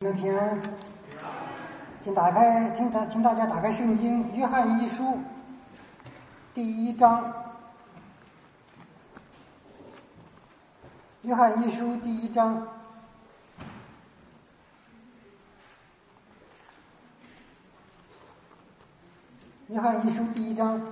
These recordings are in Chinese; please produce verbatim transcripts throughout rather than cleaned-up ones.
们平安，请打开，请大，请大家打开圣经《约翰一书》第一章，《约翰一书》第一章。约翰一书第一章，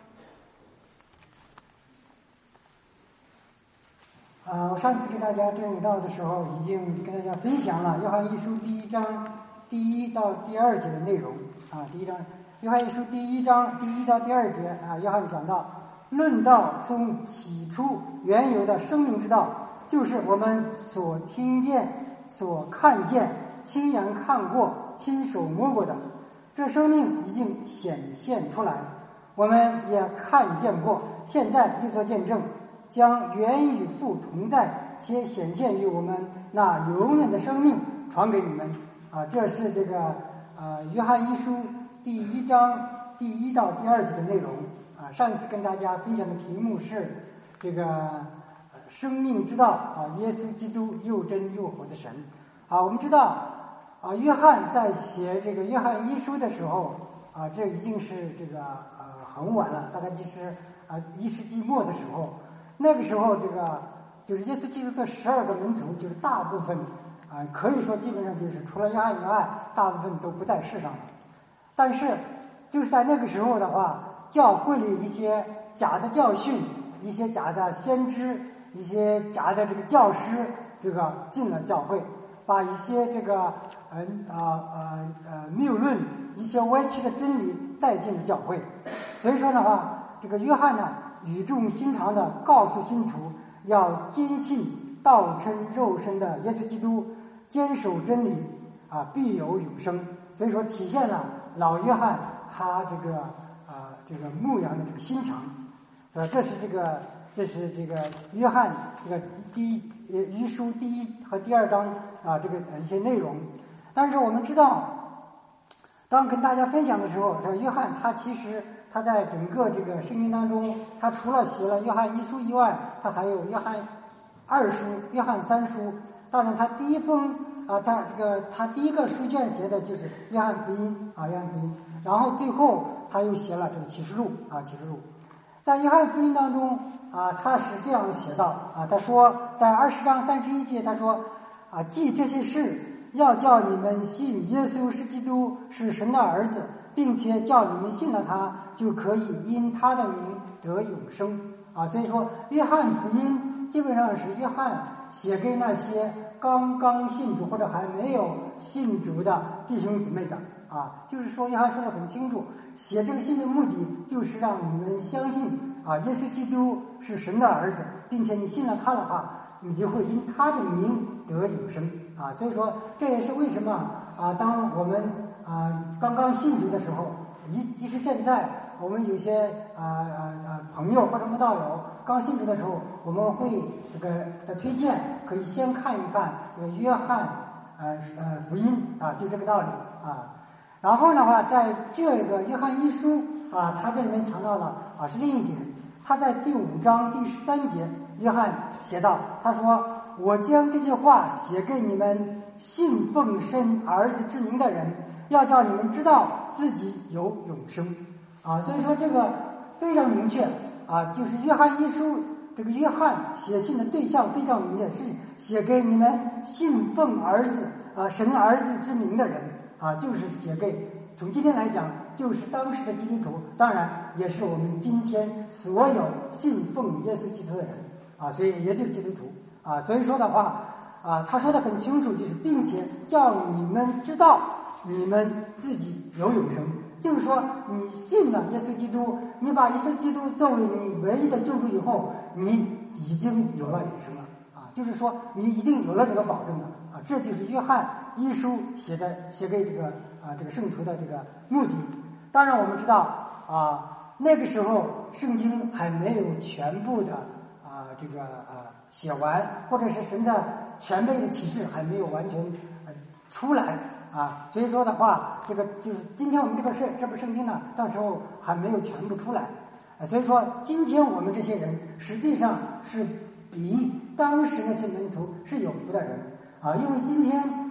啊，我上次给大家正道的时候已经跟大家分享了约翰一书第一章第一到第二节的内容啊。第一章，约翰一书第一章第一到第二节啊，约翰讲到论道从起初原有的生命之道，就是我们所听见、所看见、亲眼看过、亲手摸过的。这生命已经显现出来，我们也看见过，现在又做见证，将原与父同在且显现于我们那永远的生命传给你们啊。这是这个呃约翰一书第一章第一到第二节的内容啊。上次跟大家分享的题目是这个、呃、生命之道啊，耶稣基督又真又活的神啊。我们知道啊，约翰在写这个约翰一书的时候啊，这已经是这个呃很晚了，大概就是啊一世纪末的时候。那个时候，这个就是耶稣基督的十二个门徒，就是大部分啊，可以说基本上就是除了约翰以外，大部分都不在世上了。但是就是在那个时候的话，教会里一些假的教训，一些假的先知，一些假的这个教师，这个进了教会，把一些这个呃呃呃呃谬论，一些歪曲的真理带进了教会。所以说的话，这个约翰呢，语重心长地告诉信徒，要坚信道成肉身的耶稣基督，坚守真理啊，必有永生。所以说体现了老约翰他这个啊这个牧羊的这个心肠，呃，这是这个这是这个约翰这个第一呃一书第一和第二章啊这个一些内容。但是我们知道，当跟大家分享的时候，这约翰他其实他在整个这个圣经当中，他除了写了约翰一书以外，他还有约翰二书、约翰三书。当然他第一封啊，他这个他第一个书卷写的就是约翰福音啊，约翰福音。然后最后他又写了这个启示录啊，启示录。在约翰福音当中啊，他是这样写道啊，他说在二十章三十一节，他说啊，记这些事，要叫你们信耶稣是基督，是神的儿子，并且叫你们信了他，就可以因他的名得永生啊。所以说约翰福音基本上是约翰写给那些刚刚信主或者还没有信主的弟兄姊妹的啊，就是说约翰说得很清楚，写这个信的目的就是让你们相信啊，耶稣基督是神的儿子，并且你信了他的话，你就会因他的名得永生啊。所以说这也是为什么啊，当我们啊刚刚信主的时候，即即使现在我们有些啊啊啊朋友或者慕道友刚信主的时候，我们会这个的推荐可以先看一看这个约翰呃呃福音啊，就这个道理啊。然后的话，在这个约翰一书啊，他这里面强调了啊是另一点，他在第五章第十三节，约翰写道，他说：“我将这些话写给你们信奉神儿子之名的人，要叫你们知道自己有永生。”啊，所以说这个非常明确啊，就是约翰一书这个约翰写信的对象非常明确，是写给你们信奉儿子啊神儿子之名的人啊，就是写给从今天来讲，就是当时的基督徒，当然也是我们今天所有信奉耶稣基督的人啊，所以也就是基督徒啊。所以说的话啊，他说的很清楚，就是并且叫你们知道你们自己有永生，就是说你信了耶稣基督，你把耶稣基督作为你唯一的救主以后，你已经有了永生了啊，就是说你一定有了这个保证了啊。这就是约翰一书写的写给这个啊这个圣徒的这个目的。当然我们知道啊，那个时候圣经还没有全部的啊这个啊写完，或者是神的全备的启示还没有完全呃出来啊，所以说的话，这个就是今天我们这个是这部圣经呢，到时候还没有全部出来，啊，所以说今天我们这些人实际上是比当时那些门徒是有福的人啊，因为今天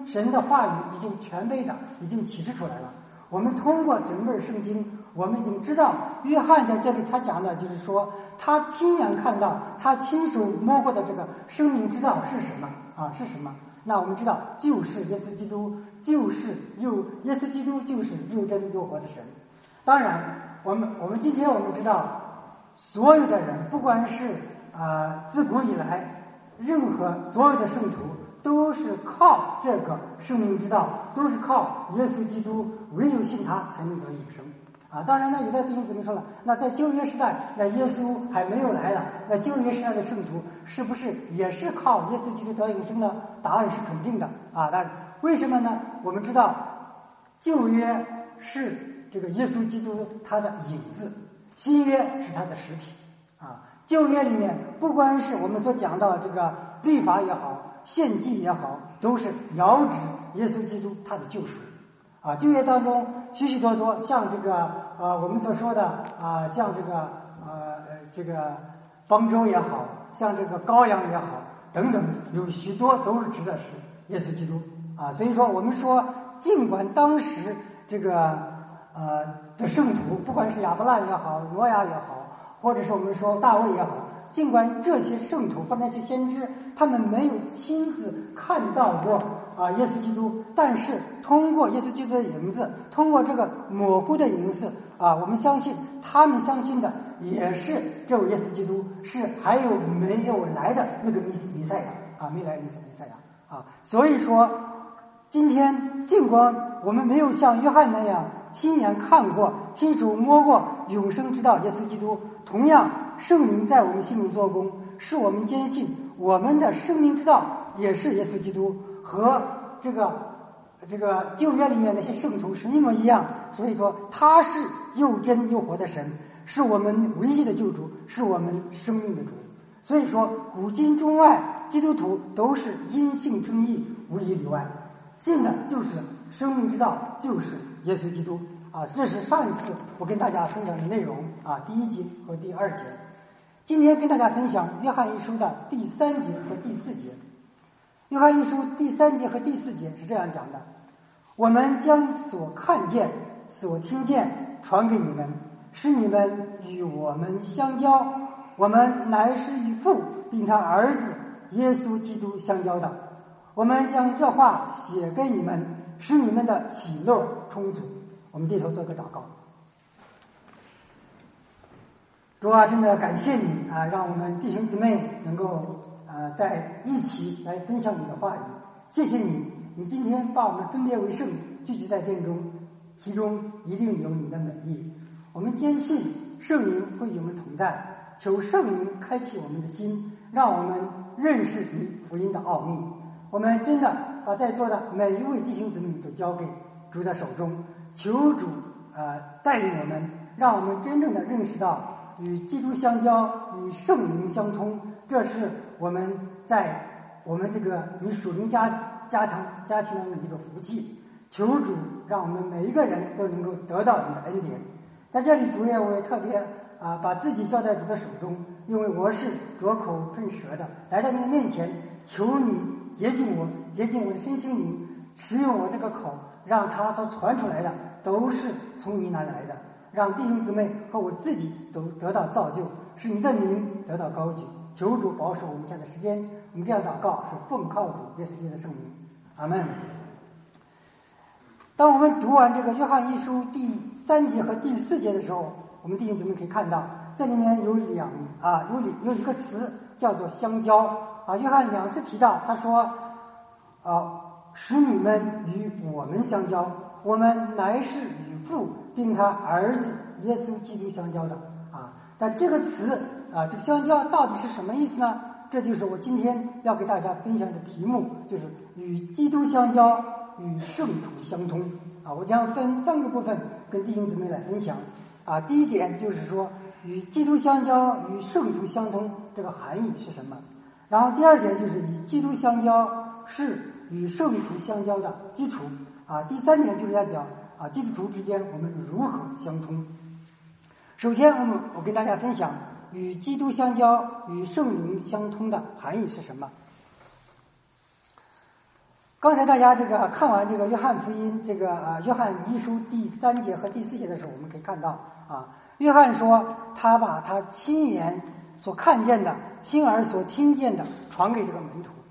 经神的话语已经全备的已经启示出来了。我们通过整本圣经，我们已经知道约翰在这里他讲的就是说，他亲眼看到，他亲手摸过的这个生命之道是什么啊？是什么？那我们知道，就是耶稣基督，就是又耶稣基督就是又真又活的神。当然，我们我们今天我们知道，所有的人，不管是啊、呃、自古以来，任何所有的圣徒都是靠这个生命之道，都是靠耶稣基督，唯有信他才能得永生啊。当然呢，有的弟兄姊妹说了，那在旧约时代，那耶稣还没有来了，那旧约时代的圣徒是不是也是靠耶稣基督得永生呢？答案是肯定的啊。但为什么呢？我们知道旧约是这个耶稣基督他的影子，新约是他的实体啊。旧约里面，不管是我们所讲到这个律法也好，献祭也好，都是遥指耶稣基督他的救赎啊。旧约当中许许多多，像这个呃我们所说的啊，像这个呃这个方舟也好，像这个羔羊也好等等，有许多都是指的是耶稣基督啊。所以说我们说，尽管当时这个呃的圣徒，不管是亚伯拉罕也好，挪亚也好，或者是我们说大卫也好，尽管这些圣徒或者那些先知他们没有亲自看到过啊耶稣基督，但是通过耶稣基督的影子，通过这个模糊的影子啊，我们相信他们相信的也是这位耶稣基督是还有没有来的那个弥弥赛亚啊，没来的弥赛亚啊。所以说今天尽管我们没有像约翰那样亲眼看过、亲手摸过永生之道耶稣基督，同样圣灵在我们心里做工，使我们坚信我们的生命之道也是耶稣基督，和这个这个旧约里面那些圣徒是一模一样。所以说他是又真又活的神，是我们唯一的救主，是我们生命的主。所以说古今中外基督徒都是因信称义，无一例外，信的就是生命之道，就是耶稣基督啊。这是上一次我跟大家分享的内容啊，第一节和第二节。今天跟大家分享约翰一书的第三节和第四节。约翰一书第三节和第四节是这样讲的：我们将所看见、所听见传给你们，使你们与我们相交。我们乃是与父并他儿子耶稣基督相交的。我们将这话写给你们，使你们的喜乐充足。我们低头做个祷告。主啊，真的感谢你啊，让我们弟兄姊妹能够呃在一起来分享你的话语。谢谢你，你今天把我们分别为圣，聚集在殿中，其中一定有你的美意。我们坚信圣灵会与我们同在，求圣灵开启我们的心，让我们认识你福音的奥秘。我们真的把在座的每一位弟兄姊妹都交给主的手中，求主呃带领我们，让我们真正的认识到与基督相交，与圣灵相通，这是我们在我们这个与属灵家家庭家庭当中的一个福气。求主让我们每一个人都能够得到你的恩典。在这里，主也我也特别啊把自己交在主的手中，因为我是拙口喷舌的，来到你的面前，求你洁净我，洁净我的身心灵，使用我这个口，让它所传出来的都是从你那里来的，让弟兄姊妹和我自己都得到造就，使你的名得到高举。求主保守我们这样的时间，我们这样祷告是奉靠主耶稣基督的圣名，阿门。当我们读完这个约翰一书第三节和第四节的时候，我们弟兄姊妹可以看到，这里面有两啊有有一个词叫做相交啊。约翰两次提到，他说啊，使你们与我们相交，我们乃是与父并他儿子耶稣基督相交的啊。但这个词啊，这个相交到底是什么意思呢？这就是我今天要给大家分享的题目，就是与基督相交，与圣徒相通啊。我将分三个部分跟弟兄姊妹来分享啊。第一点就是说，与基督相交，与圣徒相通，这个含义是什么？然后第二点就是与基督相交是与圣徒相交的基础啊。第三点就是要讲啊，基督徒之间我们如何相通。首先，我们我跟大家分享与基督相交、与圣灵相通的含义是什么。 刚才大家这个看完这个约翰福音这个啊约翰一书第三节和第四节的时候，我们可以看到啊，约翰说他把他亲眼所看见的、亲耳所听见的传给这个门徒。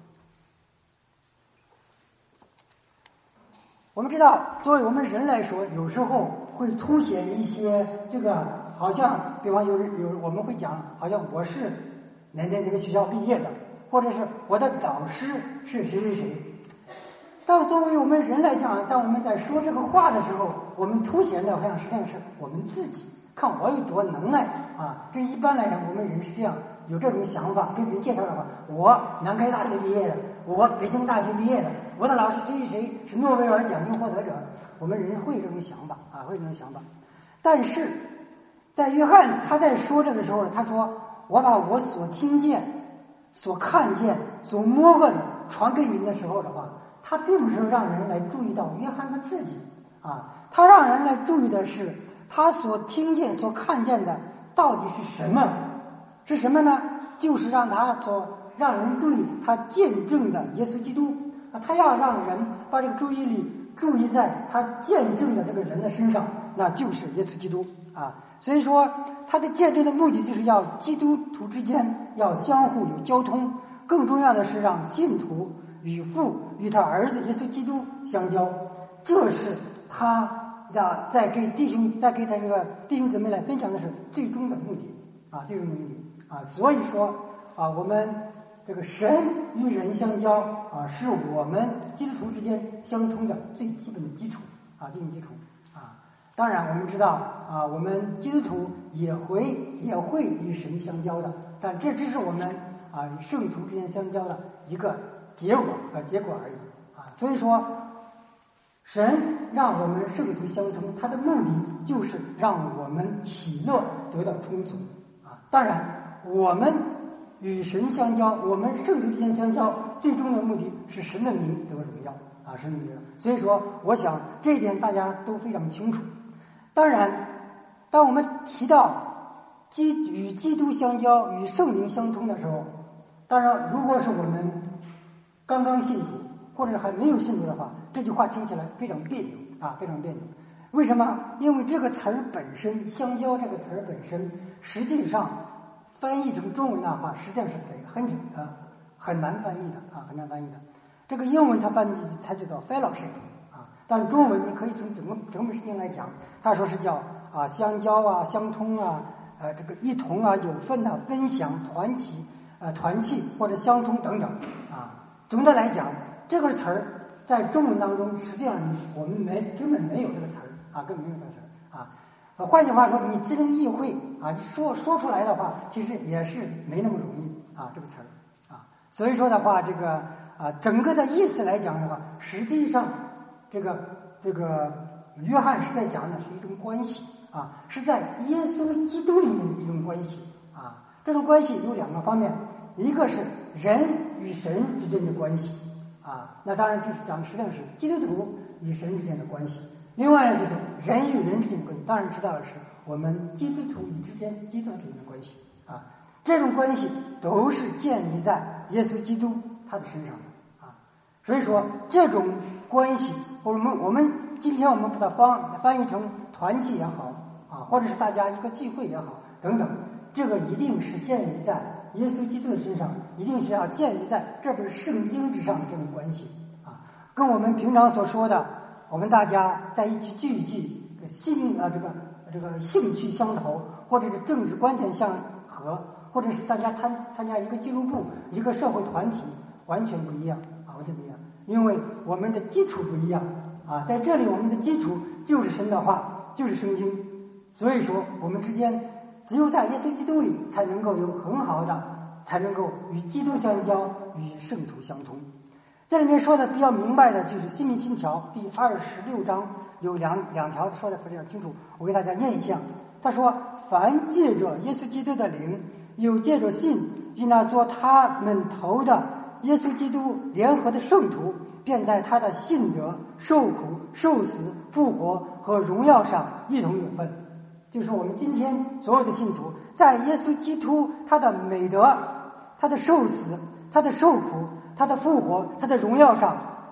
我们知道，作为我们人来说，有时候会凸显一些这个，好像比方有有我们会讲，好像我是哪哪哪个学校毕业的，或者是我的导师是谁谁谁。但作为我们人来讲，当我们在说这个话的时候，我们凸显的好像实际上是我们自己，看我有多能耐啊！这一般来讲，我们人是这样，有这种想法，给别人介绍的话，我南开大学毕业的，我北京大学毕业的，我的老师谁谁谁是诺贝尔奖金获得者，我们人会有这种想法啊，会有这种想法。但是在约翰他在说这个时候，他说我把我所听见、所看见、所摸过的传给你们的时候的话，他并不是让人来注意到约翰他自己啊，他让人来注意的是他所听见、所看见的到底是什么？是什么呢？就是让他所让人注意他见证的耶稣基督啊，他要让人把这个注意力注意在他见证的这个人的身上，那就是耶稣基督啊。所以说，他的见证的目的就是要基督徒之间要相互有交通，更重要的是让信徒与父与他儿子耶稣基督相交，这是他的在给弟兄在给他这个弟兄姊妹来分享的是最终的目的啊，最终的目的啊。所以说啊，我们这个神与人相交啊，是我们基督徒之间相通的最基本的基础啊，基本基础啊。当然我们知道啊，我们基督徒也会也会与神相交的，但这只是我们啊圣徒之间相交的一个结果啊结果而已啊。所以说，神让我们圣徒相通，他的目的就是让我们喜乐得到充足啊。当然，我们与神相交，我们圣徒之间相交，最终的目的是神的名得荣耀啊，神的名得荣耀。所以说，我想这一点大家都非常清楚。当然，当我们提到基与基督相交、与圣灵相通的时候，当然，如果是我们刚刚信主或者还没有信主的话，这句话听起来非常别扭啊，非常别扭。为什么？因为这个词儿本身，相交这个词儿本身，实际上翻译成中文的话，实际上是很呃很难翻译的啊，很难翻译的。这个英文它翻译它就叫 fellowship 啊，但中文你可以从整个整本圣经来讲，他说是叫啊相交啊、相通啊、呃这个一同啊、有份啊、分享、团契、呃团契或者相通等等啊。总的来讲，这个词儿在中文当中，实际上我们没根本没有这个词儿啊，根本没有这个词儿啊。呃，换句话说，你自证意会啊，你说说出来的话，其实也是没那么容易啊，这个词儿啊。所以说的话，这个啊，整个的意思来讲的话，实际上这个这个约翰是在讲的是一种关系啊，是在耶稣基督里面的一种关系啊。这种关系有两个方面，一个是人与神之间的关系啊，那当然就是讲实际上是基督徒与神之间的关系。另外呢，就是人与人之间的关系，当然知道的是我们基督徒与之间基督徒之间的关系啊。这种关系都是建立在耶稣基督他的身上的啊。所以说这种关系，我们我们今天我们把它翻翻译成团契也好啊，或者是大家一个聚会也好等等，这个一定是建立在耶稣基督的身上，一定是要建立在这本圣经之上的这种关系啊，跟我们平常所说的，我们大家在一起聚一聚，兴啊这个这个兴趣相投，或者是政治观点相合，或者是大家参参加一个俱乐部、一个社会团体，完全不一样啊，完全不一样，因为我们的基础不一样啊，在这里我们的基础就是神的话，就是圣经，所以说我们之间只有在耶稣基督里才能够有很好的，才能够与基督相交，与圣徒相通。这里面说的比较明白的就是新民信条第二十六章有两两条说的非常清楚，我给大家念一下。他说：凡借着耶稣基督的灵，有借着信与那做他们头的耶稣基督联合的圣徒，便在他的信德、受苦、受死、复活和荣耀上一同有份。就是我们今天所有的信徒，在耶稣基督他的美德、他的受死、他的受苦、他的复活、他的荣耀上，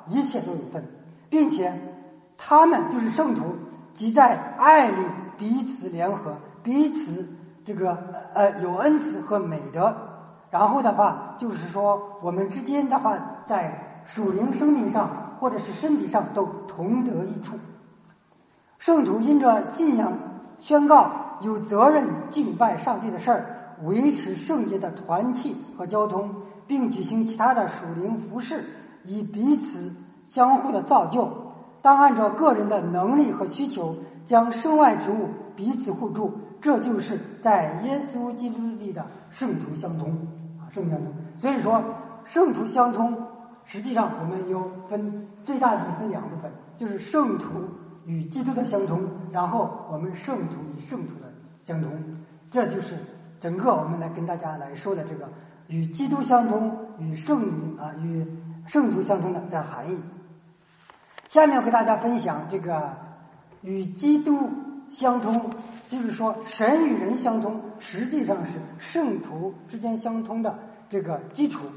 一切都有份，并且他们就是圣徒，即在爱里彼此联合，彼此这个呃有恩慈和美德。然后的话就是说我们之间的话在属灵生命上或者是身体上都同得益处。圣徒因着信仰宣告有责任敬拜上帝的事儿，维持圣洁的团契和交通，并举行其他的属灵服事，以彼此相互的造就。当按照个人的能力和需求将身外之物彼此互助，这就是在耶稣基督里的圣徒相通啊，圣徒相通。所以说圣徒相通实际上我们有分最大的分两部分，就是圣徒与基督的相通，然后我们圣徒与圣徒的相通。这就是整个我们来跟大家来说的这个与基督相通与圣灵啊与圣徒相通的这含义。下面我给大家分享这个与基督相通，就是说神与人相通实际上是圣徒之间相通的这个基础。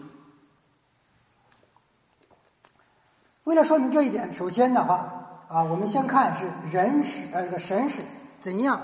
为了说明这一点，首先的话啊，我们先看是人是呃这个神是怎样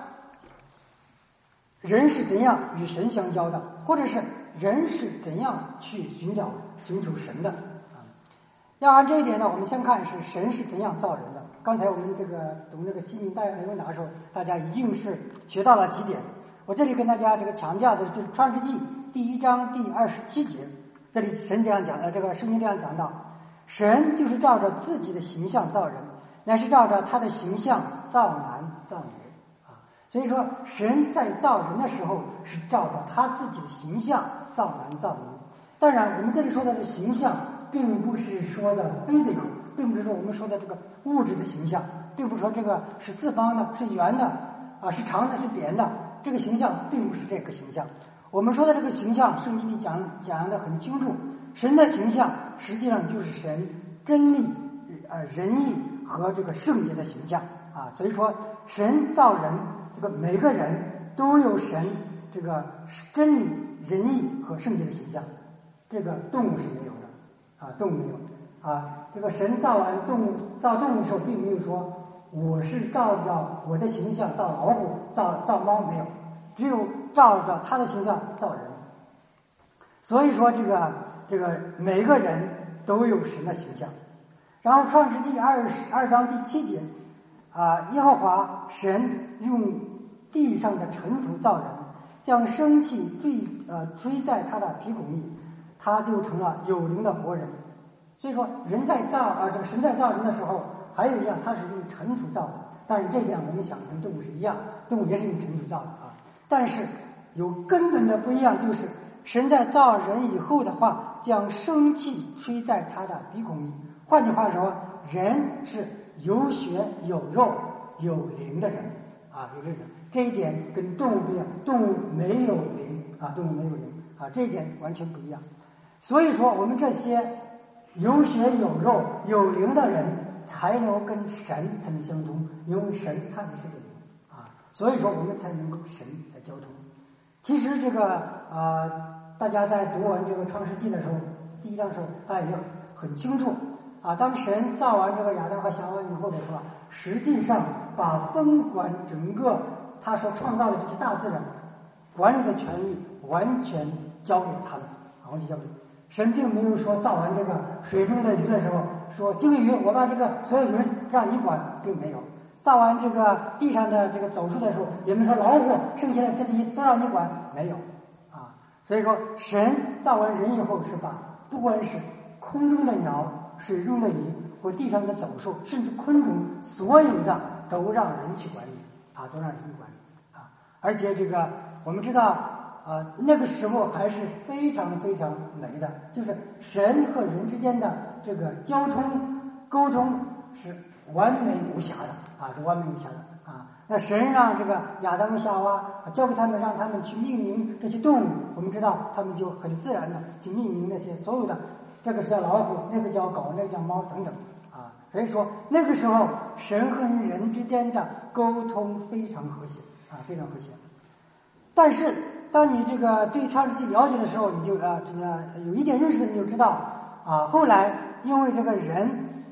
人是怎样与神相交的，或者是人是怎样去寻找寻求神的啊。要按这一点呢，我们先看是神是怎样造人的。刚才我们这个读这个西敏大约刘拿的时候，大家一定是学到了几点。我这里跟大家这个强调的就是创世纪第一章第二十七节，这里神这样讲的，这个圣经这样讲到，神就是照着自己的形象造人，乃是照着他的形象造男造女。所以说神在造人的时候是照着他自己的形象造男造女。当然我们这里说的这形象并不是说的 physical， 并不是说我们说的这个物质的形象，并不是说这个是四方的是圆的啊，是长的是扁的，这个形象并不是这个形象。我们说的这个形象圣经里讲讲的很清楚，神的形象实际上就是神真理呃仁义和这个圣洁的形象啊。所以说神造人，这个每个人都有神这个真理仁义和圣洁的形象，这个动物是没有的啊，动物没有啊。这个神造完动物造动物的时候并没有说我是照着我的形象造老虎造造猫，没有，只有照着他的形象造人。所以说这个这个每个人都有神的形象。然后创世纪二十二章第七节啊，耶和华神用地上的尘土造人，将生气吹呃吹在他的鼻孔里，他就成了有灵的活人。所以说人在造啊、呃，这个神在造人的时候，还有一样他是用尘土造的，但是这点我们想跟动物是一样，动物也是用尘土造的啊。但是有根本的不一样，就是神在造人以后的话，将生气吹在他的鼻孔里。换句话说，人是有血有肉有灵的人啊，有这个，这一点跟动物不一样，动物没有灵啊，动物没有灵啊，这一点完全不一样。所以说我们这些有血有肉有灵的人才能跟神才能相通，因为神他也是个灵啊，所以说我们才能跟神在交通。其实这个呃，大家在读完这个创世纪的时候，第一章的时候大家也很清楚啊，当神造完这个亚当和夏娃以后的时候，实际上把分管整个他所创造的这些大自然管理的权利完全交给他们，完全交给神。并没有说造完这个水中的鱼的时候说鲸鱼我把这个所有鱼让你管，并没有。造完这个地上的这个走兽的时候也没说老虎剩下的这些都让你管，没有啊。所以说神造完人以后是把不管是空中的鸟水中的鱼或地上的走兽甚至昆虫所有的都让人去管理啊，都让人去管理啊。而且这个我们知道呃，那个时候还是非常非常美的，就是神和人之间的这个交通沟通是完美无瑕的啊，是完美无瑕的啊。那神让这个亚当和夏娃交给他们，让他们去命名这些动物，我们知道他们就很自然的去命名那些所有的，这个是叫老虎，那个叫狗，那个叫猫等等啊。所以说那个时候神和人之间的沟通非常和谐啊，非常和谐。但是当你这个对创世纪了解的时候，你就啊这个有一点认识，你就知道啊，后来因为这个人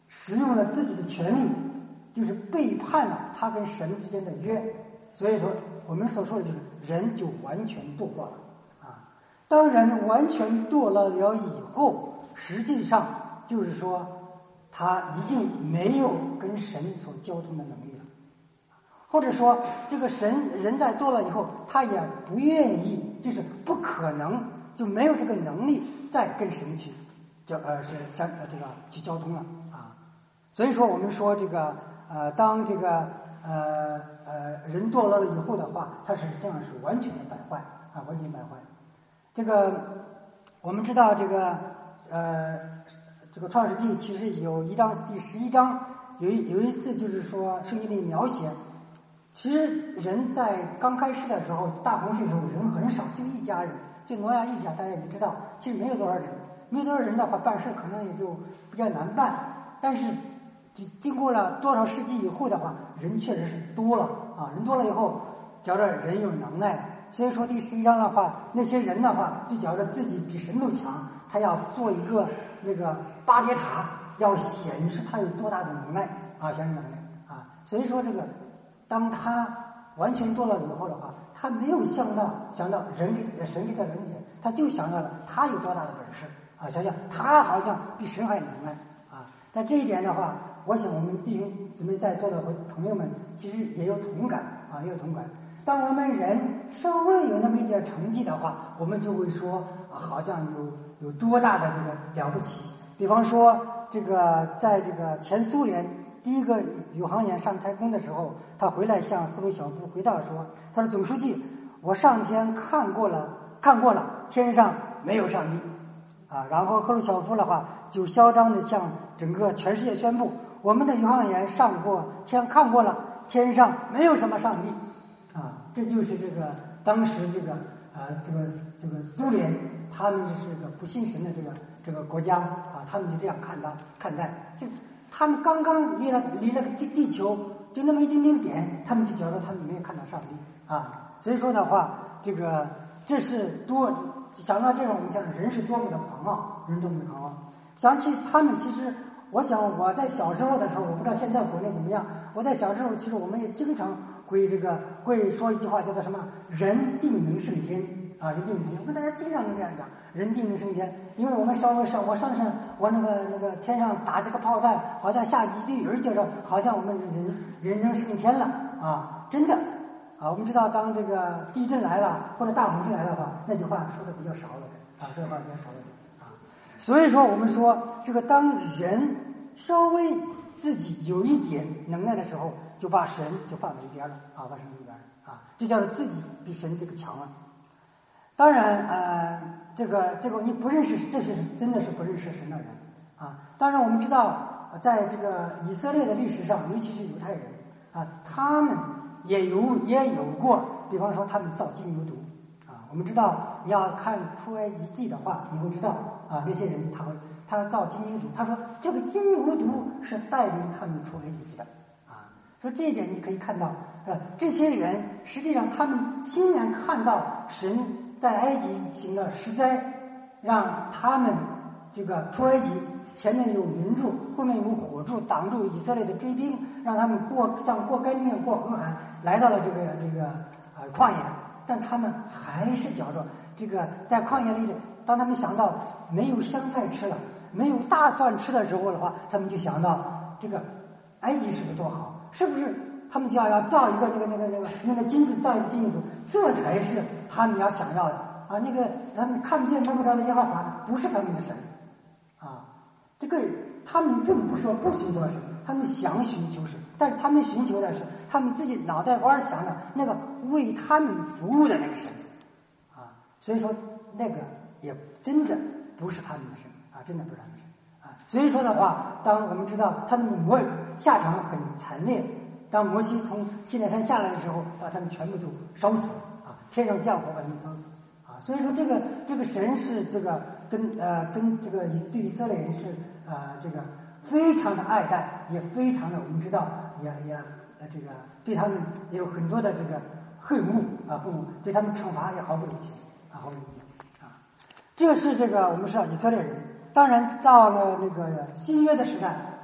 使用了自己的权利，就是背叛了他跟神之间的约。所以说我们所说的就是人就完全堕落了啊。当人完全堕落了以后，实际上就是说他已经没有跟神所交通的能力了，或者说这个神人在堕落以后，他也不愿意，就是不可能，就没有这个能力再跟神去交呃是相呃这个去交通了啊。所以说我们说这个呃当这个呃呃人堕落了以后的话，他实际上是完全的败坏啊，完全败坏。这个我们知道这个呃这个创世纪其实有一章第十一章有一有一次就是说圣经里描写，其实人在刚开始的时候，大洪水的时候人很少，就一家人，就挪亚一家，大家也知道，其实没有多少人，没有多少人的话，办事可能也就比较难办。但是就经过了多少世纪以后的话，人确实是多了啊，人多了以后，觉着人有能耐。所以说第十一章的话，那些人的话就觉着自己比神都强，他要做一个那个巴别塔，要显示他有多大的能耐啊，显示能耐啊。所以说这个当他完全堕落以后的话，他没有想到想到人给神给他恩典，他就想到了他有多大的本事啊，想想他好像比神还能耐啊。但这一点的话，我想我们弟兄姊妹在座的朋友们其实也有同感啊，也有同感。当我们人稍微有那么一点成绩的话，我们就会说、啊、好像有有多大的这个了不起。比方说这个在这个前苏联第一个宇航员上太空的时候，他回来向赫鲁晓夫回答说，他说总书记，我上天看过了看过了，天上没有上帝啊。然后赫鲁晓夫的话就嚣张的向整个全世界宣布，我们的宇航员上过天看过了，天上没有什么上帝啊。这就是这个当时这个啊这个这个苏联，他们是个不信神的这个这个国家啊，他们就这样看待看待，就他们刚刚离了离了地地球就那么一丁点点，他们就觉得他们没有看到上帝啊。所以说的话，这个这是多想到这种，你想人是多么的狂傲，人多么的狂傲。想起他们，其实我想我在小时候的时候，我不知道现在国内怎么样。我在小时候，其实我们也经常会这个会说一句话，叫做什么“人定名胜天”啊，人定名胜天。我跟大家经常这样讲，人定名胜天，因为我们稍微上我上上我那个那个天上打这个炮弹，好像下一堆人，叫做好像我们人人人升天了啊，真的啊。我们知道，当这个地震来了或者大洪水来了的话，那句话说的比较少了啊，这句话比较少了啊。所以说，我们说这个当人稍微自己有一点能耐的时候，就把神就放在一边了啊，把神一边啊，就叫做自己比神这个强了。当然，呃，这个这个你不认识，这是真的是不认识神的人啊。当然，我们知道，在这个以色列的历史上，尤其是犹太人啊，他们也有也有过，比方说他们造金牛犊啊。我们知道，你要看出埃及记的话，你会知道啊，那些人他会。他造金牛犊，他说这个金牛犊是带领他们出埃及的啊。说这一点你可以看到，呃，这些人实际上他们亲眼看到神在埃及行了十灾，让他们这个出埃及，前面有云柱，后面有火柱挡住以色列的追兵，让他们过像过干净过红海，来到了这个这个呃旷野，但他们还是觉着这个在旷野里，当他们想到没有香菜吃了，没有大蒜吃的时候的话，他们就想到这个埃及是不是多好？是不是他们就要要造一个那个那个那个用那金子造一个金牛犊？这才是他们要想要的啊！那个他们看不见摸不着的耶和华不是他们的神啊！这个他们并不是说不寻求神，他们想寻求神，但是他们寻求的是他们自己脑袋瓜想的那个为他们服务的那个神啊！所以说那个也真的不是他们的神。啊，真的不是他们神啊！所以说的话，当我们知道他们的魔下场很惨烈，当摩西从西奈山下来的时候，把他们全部都烧死啊，天上降火把他们烧死啊！所以说这个这个神是这个跟呃跟这个对以色列人是呃这个非常的爱戴，也非常的我们知道也也呃这个对他们也有很多的这个恨恶啊恨恶，对他们惩罚也毫不留情啊毫不留情啊！这是这个我们说以色列人。当然，到了那个新约的时代，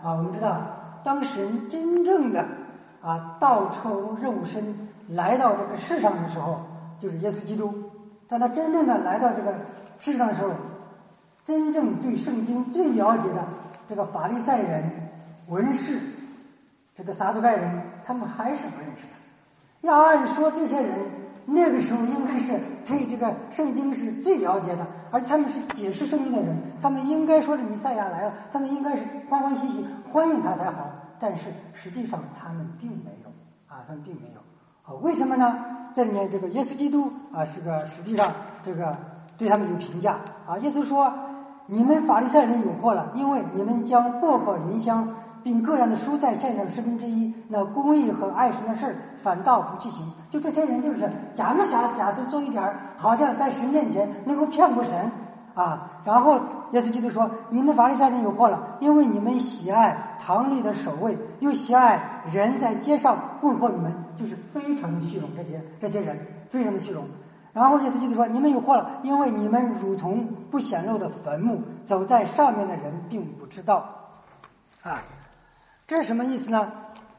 啊，我们知道，当神真正的啊道成肉身来到这个世上的时候，就是耶稣基督。当他真正的来到这个世上的时候，真正对圣经最了解的这个法利赛人、文士、这个撒都该人，他们还是不认识的。要按说这些人那个时候应该是对这个圣经是最了解的，而且他们是解释圣经的人，他们应该说是弥赛亚来了，他们应该是欢欢喜喜欢迎他才好。但是实际上他们并没有啊，他们并没有啊，为什么呢？这里面这个耶稣基督啊是个实际上这个对他们有评价啊。耶稣说：“你们法利赛人有祸了，因为你们将薄荷、芸香并各样的蔬菜献上十分之一，那公义和爱神的事反倒不去行。”就这些人就是假模假假式做一点，好像在神面前能够骗过神啊。然后耶稣基督说：“你们法利赛人有祸了，因为你们喜爱堂里的守卫，又喜爱人在街上问候你们，就是非常的虚荣。这些这些人非常的虚荣。”然后耶稣基督说：“你们有祸了，因为你们如同不显露的坟墓，走在上面的人并不知道。”啊，这是什么意思呢？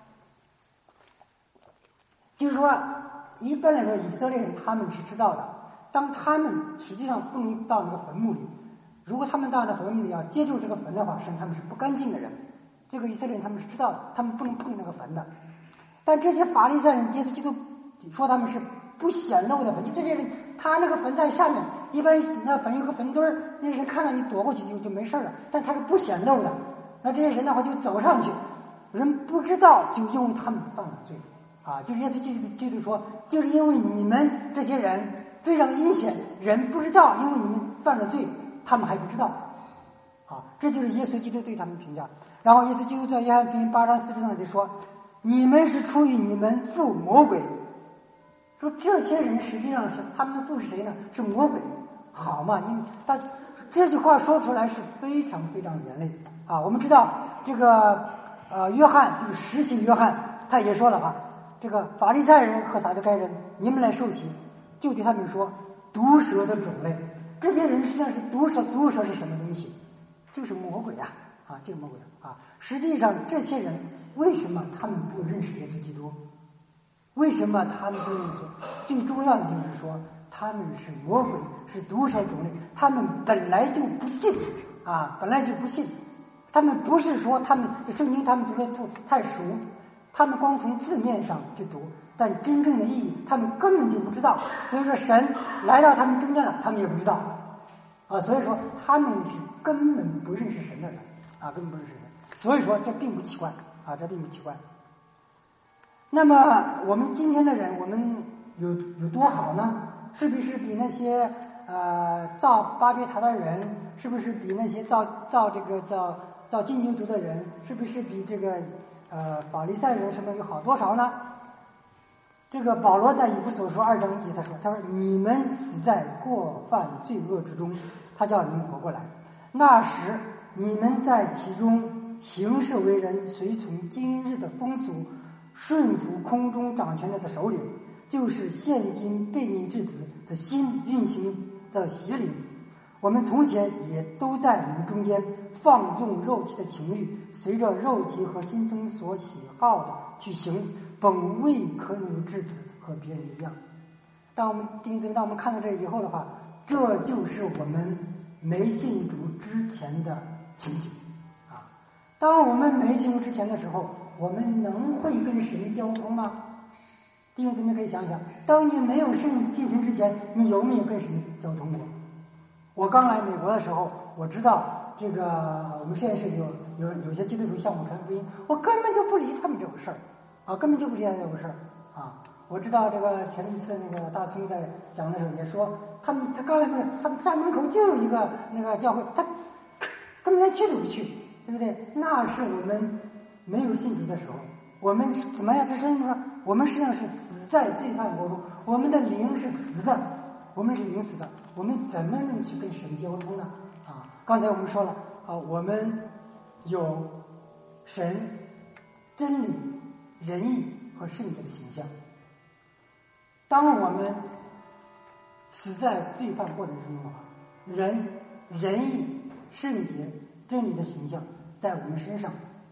就是说，一般来说，以色列人他们是知道的，当他们实际上不能到那个坟墓里，如果他们到那坟墓里要接触这个坟的话，实际上他们是不干净的人。这个以色列人他们是知道的，他们不能碰那个坟的。但这些法利赛人，耶稣基督说他们是不显露的坟，就这些人，他那个坟在下面，一般那坟有个坟堆儿，那人看到你躲过去就就没事了，但他是不显露的。那这些人的话就走上去，人不知道，就因为他们犯了罪啊。就是耶稣基督说，就是因为你们这些人非常阴险，人不知道，因为你们犯了罪，他们还不知道啊。这就是耶稣基督对他们评价。然后耶稣基督在约翰福音八章四十上就说：“你们是出于你们父魔鬼。”说这些人实际上是他们的父是谁呢？是魔鬼，好嘛？你他这句话说出来是非常非常严厉啊！我们知道这个呃约翰就是实习约翰，他也说了啊，这个法利赛人和撒都该人，你们来受洗，就对他们说毒蛇的种类。这些人实际上是毒蛇，毒蛇是什么东西？就是魔鬼啊！啊，就是魔鬼啊！实际上这些人为什么他们不认识耶稣基督？为什么他们不认识？最重要的就是说他们是魔鬼，是毒蛇种类，他们本来就不信啊，本来就不信。他们不是说他们这圣经他们读的太熟，他们光从字面上去读，但真正的意义他们根本就不知道。所以说神来到他们中间了，他们也不知道啊。所以说他们是根本不认识神的人啊，根本不认识神。所以说这并不奇怪啊，这并不奇怪。那么我们今天的人，我们有有多好呢？是不是比那些呃造巴别塔的人，是不是比那些造造这个造造金牛犊的人，是不是比这个呃法利赛人什么有好多少呢？这个保罗在以弗所书二章一节他说，他说你们死在过犯罪恶之中，他叫你们活过来。那时你们在其中行事为人，随从今日的风俗，顺服空中掌权者的首领，就是现今悖逆之子的心运行的邪灵。我们从前也都在你们中间放纵肉体的情欲，随着肉体和心中所喜好的去行，本为可有之子，和别人一样。当我们弟兄当我们看到这以后的话，这就是我们没信主之前的情景啊。当我们没信主之前的时候，我们能会跟神交通吗？弟兄姊妹可以想想，当你没有圣进神之前，你有没有跟神交通过？我刚来美国的时候，我知道这个我们实验室有有有些基督徒向我传福音，我根本就不理他们这回事儿啊，根本就不理他们这回事儿啊。我知道这个前一次那个大葱在讲的时候也说，他们他刚来不是他们家门口就有一个那个教会，他根本连去都不去，对不对？那是我们没有信主的时候，我们怎么样？这是说我们实际上是死在罪犯国中，我们的灵是死的，我们是灵死的，我们怎么能去跟神交通呢？啊，刚才我们说了啊，我们有神、真理、仁义和圣洁的形象。当我们死在罪犯过程之中的话，人、仁义、圣洁、真理的形象在我们身上，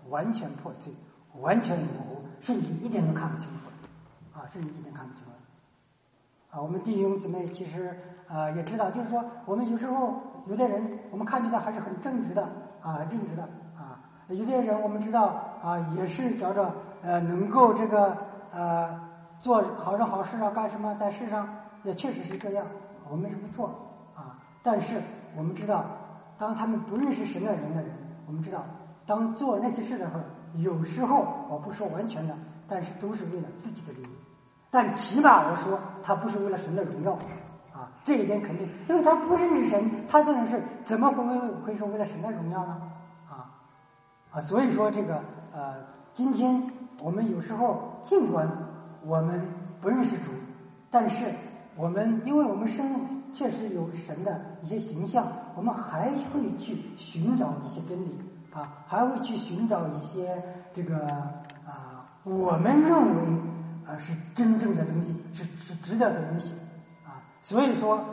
完全破碎，完全模糊，甚至一点都看不清楚了啊，甚至一点看不清楚了啊。我们弟兄姊妹其实啊也知道，就是说我们有时候有的人我们看见他还是很正直的啊，正直的啊，有些人我们知道啊也是觉着呃能够这个呃做好人好事啊，干什么在世上也确实是这样，我们是不错啊。但是我们知道，当他们不认识神的人的人，我们知道当做那些事的时候，有时候我不说完全的，但是都是为了自己的利益。但起码我说他不是为了神的荣耀啊，这一点肯定，因为他不认识神，他做的事怎么会会说为了神的荣耀呢？啊啊，所以说这个呃，今天我们有时候尽管我们不认识主，但是我们因为我们生确实有神的一些形象，我们还会去寻找一些真理啊，还会去寻找一些这个啊，我们认为啊是真正的东西，是是值得的东西啊。所以说，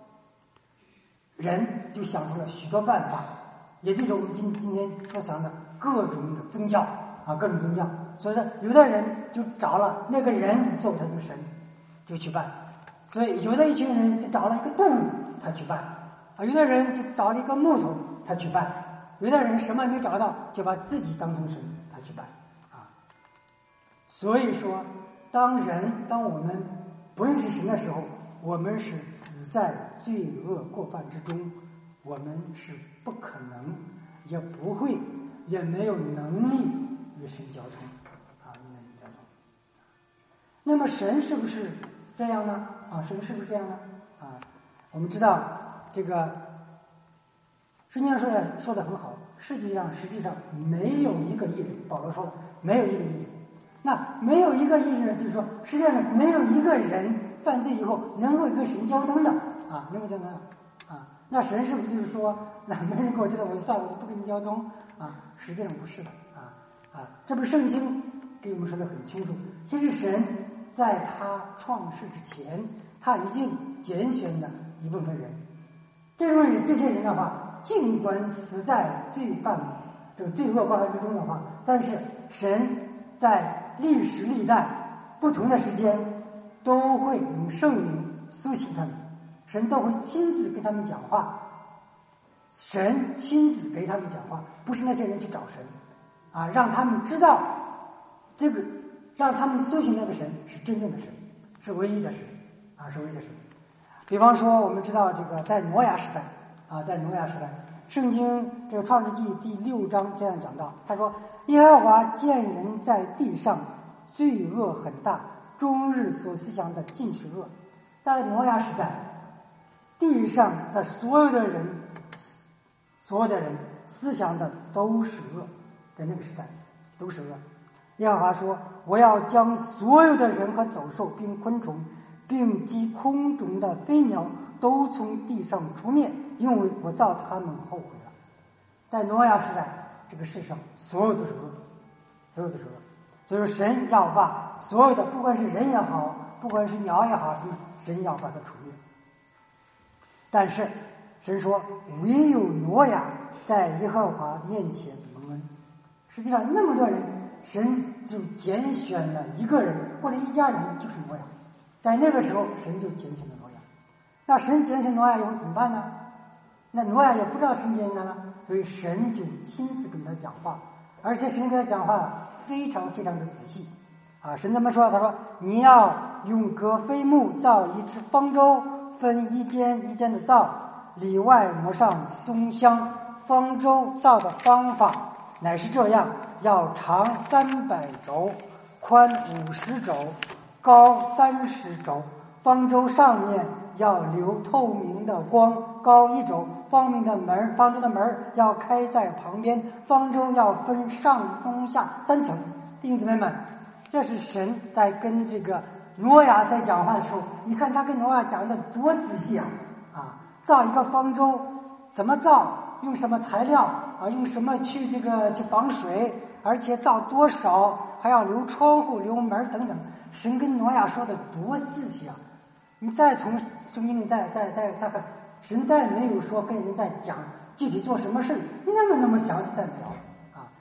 人就想出了许多办法，也就是我们今今天所讲的各种的宗教啊，各种宗教。所以说，有的人就找了那个人做他的神，就去拜。所以有的一群人就找了一个动物，他去拜啊；有的人就找了一个木头，他去拜；有的人什么也没找到，就把自己当成神，他去拜啊。所以说，当人当我们不认识神的时候，我们是死在罪恶过犯之中，我们是不可能，也不会，也没有能力与神交通啊，与神交通。那么神是不是这样呢？啊，神是不是这样呢？啊，我们知道这个圣经上说的说的很好，世界上实际上没有一个义人，保罗说了，没有一个义人。那没有一个义人，就是说实际上没有一个人犯罪以后能够跟神交通的啊，能够交通的啊。那神是不是就是说，那没人跟我交通，我就算了，我就不跟你交通啊？实际上不是的啊啊，这不是圣经给我们说的很清楚。其实神在他创世之前，他已经拣选了一部分人，这种人这些人的话，尽管死在罪犯这个罪恶过犯之中的话，但是神在历史历代不同的时间都会用圣灵苏醒他们，神都会亲自跟他们讲话，神亲自给他们讲话，不是那些人去找神啊，让他们知道这个，让他们苏醒那个神是真正的神，是唯一的神啊，是唯一的神。比方说我们知道这个在挪亚时代啊，在挪亚时代，圣经这个创世纪第六章这样讲到，他说耶和华见人在地上罪恶很大，终日所思想的尽是恶。在挪亚时代，地上的所有的人所有的人思想的都是恶，在那个时代都是恶。耶和华说，我要将所有的人和走兽并昆虫并及空中的飞鸟都从地上除灭，因为我造他们后悔了。在挪亚时代，这个世上所有都是恶，所有都是恶。所以说神要把所有的，不管是人也好，不管是鸟也好，什么，神要把它除灭。但是神说，唯有挪亚在耶和华面前蒙恩。实际上那么多人，神就拣选了一个人或者一家人，就是挪亚。在那个时候，神就拣选了挪亚。那神拣选挪亚以后怎么办呢？那挪亚也不知道神拣选他了，所以神就亲自跟他讲话，而且神跟他讲话非常非常的仔细啊。神怎么说？他说，你要用革飞木造一只方舟，分一间一间的造，里外抹上松香。方舟造的方法乃是这样，要长三百轴，宽五十轴，高三十轴。方舟上面要留透明的光，高一轴。方明的门，方舟的门要开在旁边。方舟要分上中下三层。弟兄姊妹们，这是神在跟这个挪亚在讲话的时候，你看他跟挪亚讲的多仔细啊！啊，造一个方舟怎么造？用什么材料啊？用什么去这个去防水？而且造多少？还要留窗户、留门等等。神跟挪亚说的多仔细啊！你再从圣经里再再再再看，神再没有说跟人在讲具体做什么事，那么那么详细在聊啊。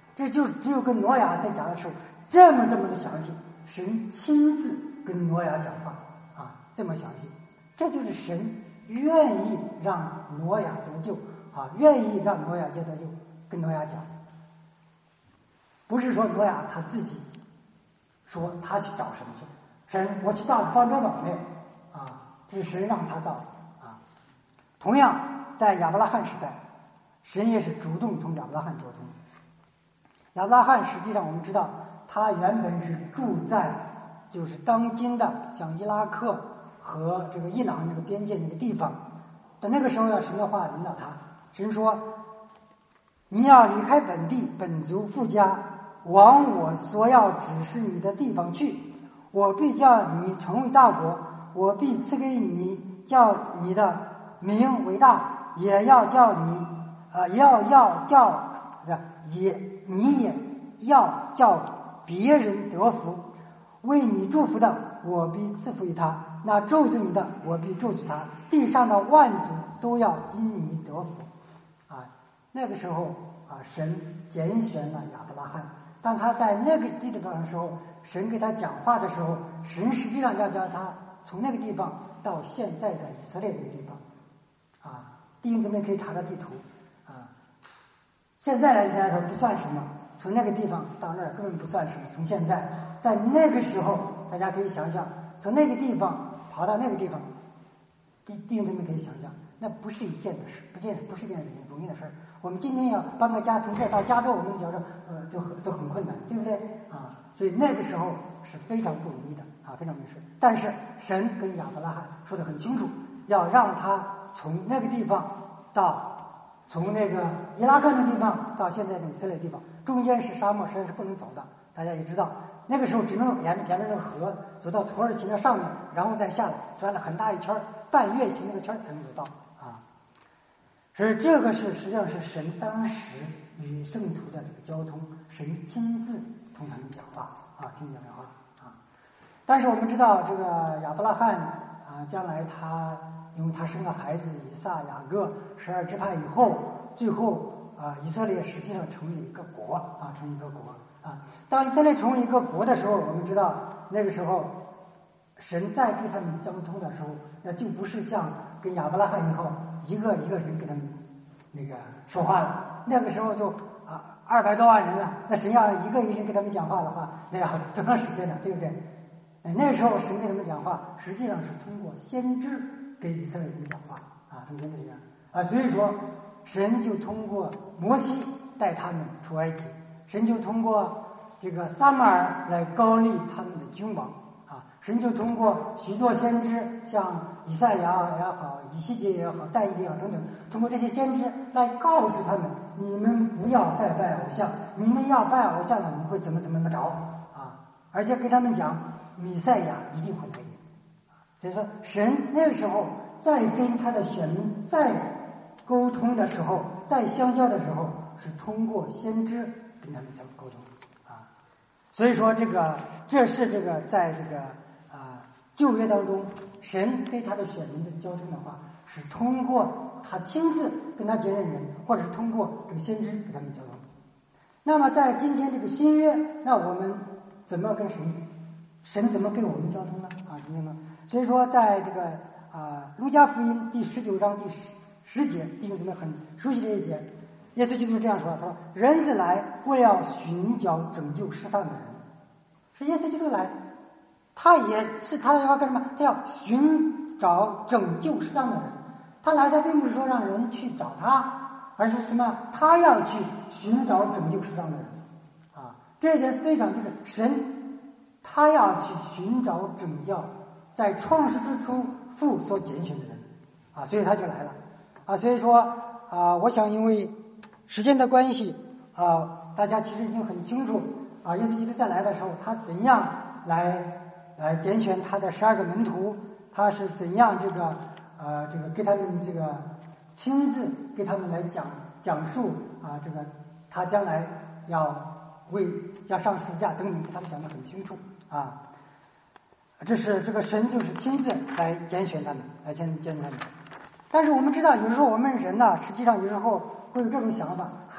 这就是只有跟挪亚在讲的时候这么这么的详细，神亲自跟挪亚讲话啊，这么详细，这就是神愿意让挪亚得救啊，愿意让挪亚得救，跟挪亚讲，不是说挪亚他自己说他去找神去，神我去造方舟吧，没有啊，这是神让他造的啊。同样在亚伯拉罕时代，神也是主动同亚伯拉罕沟通。亚伯拉罕实际上我们知道，他原本是住在就是当今的像伊拉克和这个伊朗那个边界那个地方，但那个时候要神的话引导他，神说你要离开本地本族父家，往我所要指示你的地方去，我必叫你成为大国，我必赐给你，叫你的名为大，也要叫你呃也要要叫也你也要叫别人得福，为你祝福的我必赐福于他，那咒诅你的我必咒诅他，地上的万族都要因你得福啊。那个时候啊，神拣选了亚伯拉罕，当他在那个地方的时候，神给他讲话的时候，神实际上要叫他从那个地方到现在的以色列这个地方啊。弟兄姊妹可以查查地图啊，现在来说不算什么，从那个地方到那儿根本不算什么，从现在，但那个时候大家可以想想，从那个地方跑到那个地方，弟弟兄姊妹可以想想，那不是一件的事，不件不是一件容易的事。我们今天要搬个家从这儿到加州，我们觉着呃就很就很困难，对不对啊？所以那个时候是非常不容易的啊，非常没事。但是神跟亚伯拉罕说得很清楚，要让他从那个地方到从那个伊拉克那个地方到现在的以色列地方，中间是沙漠，实在是不能走的。大家也知道，那个时候只能沿沿着那个河走到土耳其那上面，然后再下来，转了很大一圈，半月形那个圈才能走到啊。所以这个是实际上是神当时与圣徒的这个交通，神亲自同他们讲话啊，听讲话啊。但是我们知道，这个亚伯拉罕啊，将来他因为他生了孩子以撒、雅各十二支派以后，最后啊，以色列实际上成为了一个国啊，成为一个国啊。当以色列成为一个国的时候，我们知道那个时候神在跟他们交通的时候，那就不是像跟亚伯拉罕以后一个一个人跟他们那个说话了，那个时候就啊二百多万人了，那神要一个一个人跟他们讲话的话，那要多长时间呢？对不对？那时候神跟他们讲话，实际上是通过先知给以色列人讲话啊，通过这样啊，所以说神就通过摩西带他们出埃及，神就通过这个撒母耳来膏立他们的君王啊，神就通过许多先知，像以赛亚也好，以西结也好，但以理也好等等，通过这些先知来告诉他们，你们不要再拜偶像，你们要拜偶像了，你们会怎么怎么着啊，而且给他们讲弥赛亚一定会来临。所以说神那个时候在跟他的选民在沟通的时候，在相交的时候，是通过先知跟他们相沟通啊。所以说这个这是这个在这个啊旧约当中，神对他的选民的交通的话，是通过他亲自跟他接任人，或者是通过这个先知跟他们交通。那么在今天这个新约，那我们怎么跟神神怎么跟我们交通呢？啊，听见吗？所以说在这个啊路加福音第十九章第十十节，弟兄姊妹很熟悉这一节，耶稣基督是这样说，他说人子来不要寻找拯救失丧的人，是耶稣基督来，他也是他要干什么？他要寻找拯救失丧的人，他来他并不是说让人去找他，而是什么？他要去寻找拯救失丧的人啊，这一点非常就是神他要去寻找拯救在创世之初父所拣选的人啊，所以他就来了啊。所以说啊，我想因为时间的关系啊，大家其实已经很清楚啊，耶稣基督再来的时候，他怎样来来拣选他的十二个门徒，他是怎样这个呃这个给他们这个亲自给他们来讲讲述啊，这个他将来要为要上十字架等等，给他们讲得很清楚啊。这是这个神就是亲自来拣选他们，来拣拣选他们。但是我们知道，有时候我们人呢，实际上有时候会有这种想法，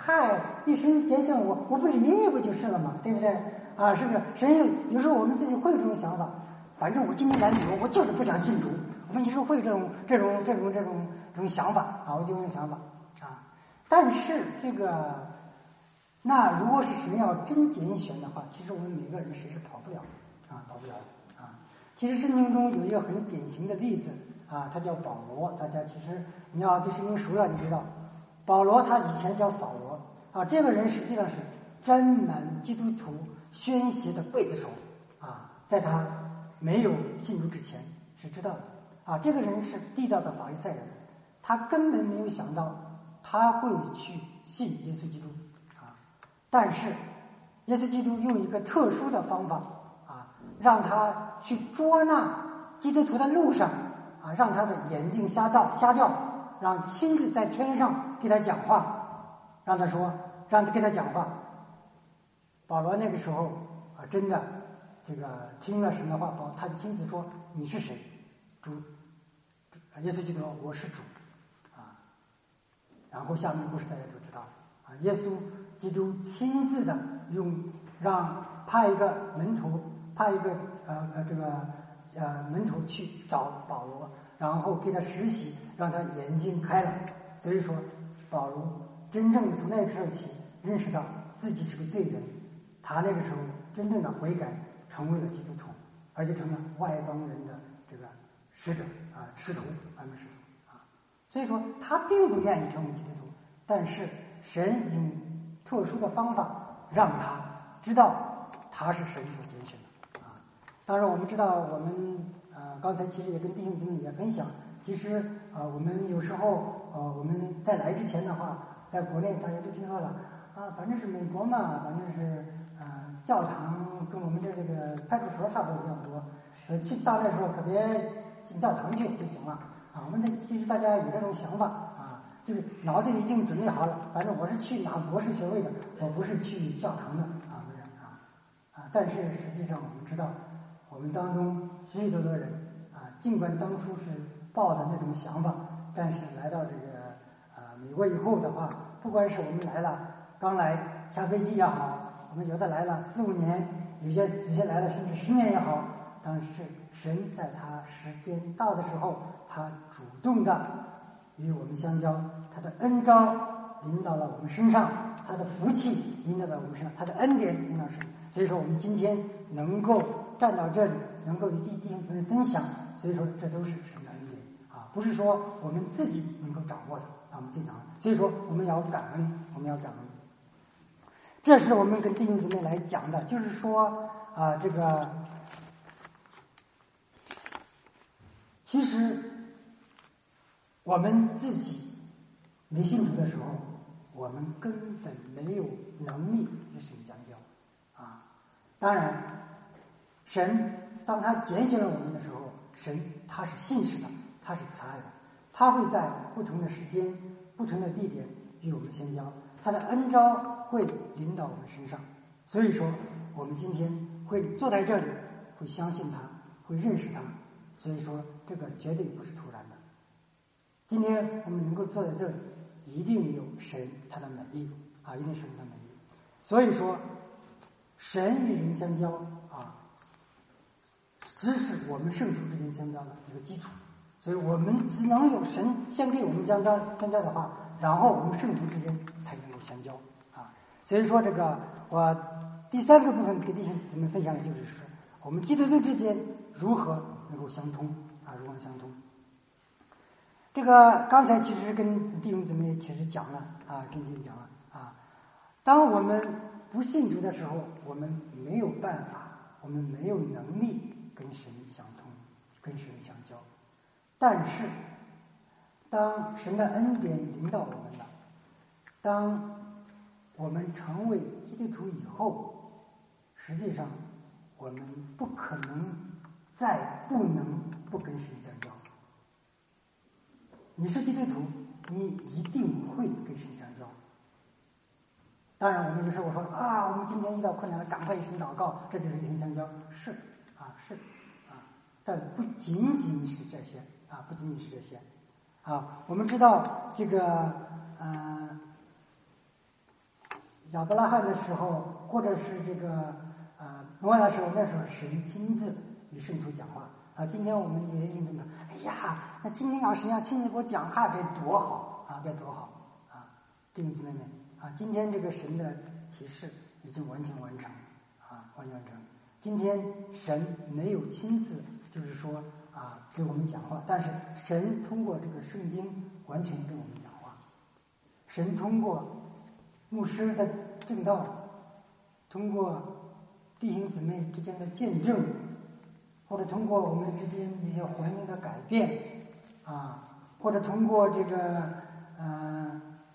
嗨，一神拣选我，我不理你不就是了吗？对不对？啊，是不是？神有有时候我们自己会有这种想法，反正我今天来旅游，我就是不想信主。我们有时候会有这种这种这种这种这种想法啊，我就有这种想法啊。但是这个，那如果是神要真拣选的话，其实我们每个人谁是跑不了啊，跑不了啊。其实圣经中有一个很典型的例子啊，他叫保罗。大家其实你要对圣经熟了，你知道，保罗他以前叫扫罗啊，这个人实际上是专门基督徒宣泄的刽子手啊，在他没有信主之前是知道的啊，这个人是地道的法利赛人，他根本没有想到他会去信耶稣基督啊，但是耶稣基督用一个特殊的方法啊，让他去捉拿基督徒的路上啊，让他的眼睛瞎掉瞎掉，让亲自在天上给他讲话，让他说，让他给他讲话。保罗那个时候啊，真的这个听了神的话，保他就亲自说：“你是谁？”主，耶稣基督说：“我是主。”啊，然后下面故事大家都知道啊，耶稣基督亲自的用让派一个门徒，派一个呃呃这个呃门徒去找保罗，然后给他实习，让他眼睛开了。所以说，保罗真正的从那个时候起认识到自己是个罪人。他那个时候真正的悔改，成为了基督徒，而且成了外邦人的这个使者啊，使徒，外邦使徒啊。所以说他并不愿意成为基督徒，但是神用特殊的方法让他知道他是神所拣选的啊。当然我们知道，我们呃刚才其实也跟弟兄姊妹也分享，其实啊、呃、我们有时候呃我们在来之前的话，在国内大家都听说了啊，反正是美国嘛，反正是。啊、呃，教堂跟我们这这个派出所差不多差不多，呃，去到那时候可别进教堂去就行了啊。我们这其实大家有这种想法啊，就是脑子里已经准备好了，反正我是去拿博士学位的，我不是去教堂的啊，不是啊啊。但是实际上我们知道，我们当中许许多多人啊，尽管当初是抱着那种想法，但是来到这个啊美国以后的话，不管是我们来了刚来下飞机也好。我们有的来了四五年，有些有些来了甚至十年也好，但是神在他时间到的时候，他主动的与我们相交，他的恩召临到了我们身上，他的福气临到了我们身上，他的恩典临到身上。所以说我们今天能够站到这里，能够与弟弟兄姊妹分享，所以说这都是神的恩典啊，不是说我们自己能够掌握的啊，我们自己掌握。所以说我们要感恩，我们要感恩。这是我们跟弟兄姊妹来讲的，就是说啊，这个其实我们自己没信主的时候，我们根本没有能力与神相交啊。当然，神当他拣选了我们的时候，神他是信实的，他是慈爱的，他会在不同的时间、不同的地点与我们相交，他的恩召会临到我们身上。所以说我们今天会坐在这里，会相信他，会认识他，所以说这个绝对不是突然的。今天我们能够坐在这里，一定有神他的美意啊，一定是神的美意。所以说神与人相交啊，只是我们圣徒之间相交的一个基础。所以我们只能有神先给我们相交相交的话，然后我们圣徒之间才能够相交啊。所以说这个我第三个部分给弟兄姊妹分享的就是说，我们基督徒之间如何能够相通啊，如何相通。这个刚才其实跟弟兄姊妹其实讲了啊，跟弟兄讲了啊。当我们不信主的时候，我们没有办法，我们没有能力跟神相通，跟神相交。但是当神的恩典临到我们了，当我们成为基督徒以后，实际上我们不可能再不能不跟神相交。你是基督徒，你一定会跟神相交。当然我们有时候说啊，我们今天遇到困难了，赶快与神祷告，这就是与神相交。是啊，是啊，但不仅仅是这些啊，不仅仅是这些啊。我们知道这个呃， 亚伯拉罕的时候，或者是这个呃挪亚的时候，那时候神亲自与圣徒讲话啊。今天我们也印证了，哎呀，那今天要神要亲自给我讲话，该多好啊，该多好啊！弟兄姊妹们啊，今天这个神的启示已经完全完成啊，完全完成。今天神没有亲自就是说啊给我们讲话，但是神通过这个圣经完全跟我们讲话。神通过牧师的正道，通过弟兄姊妹之间的见证，或者通过我们之间一些环境的改变啊，或者通过这个呃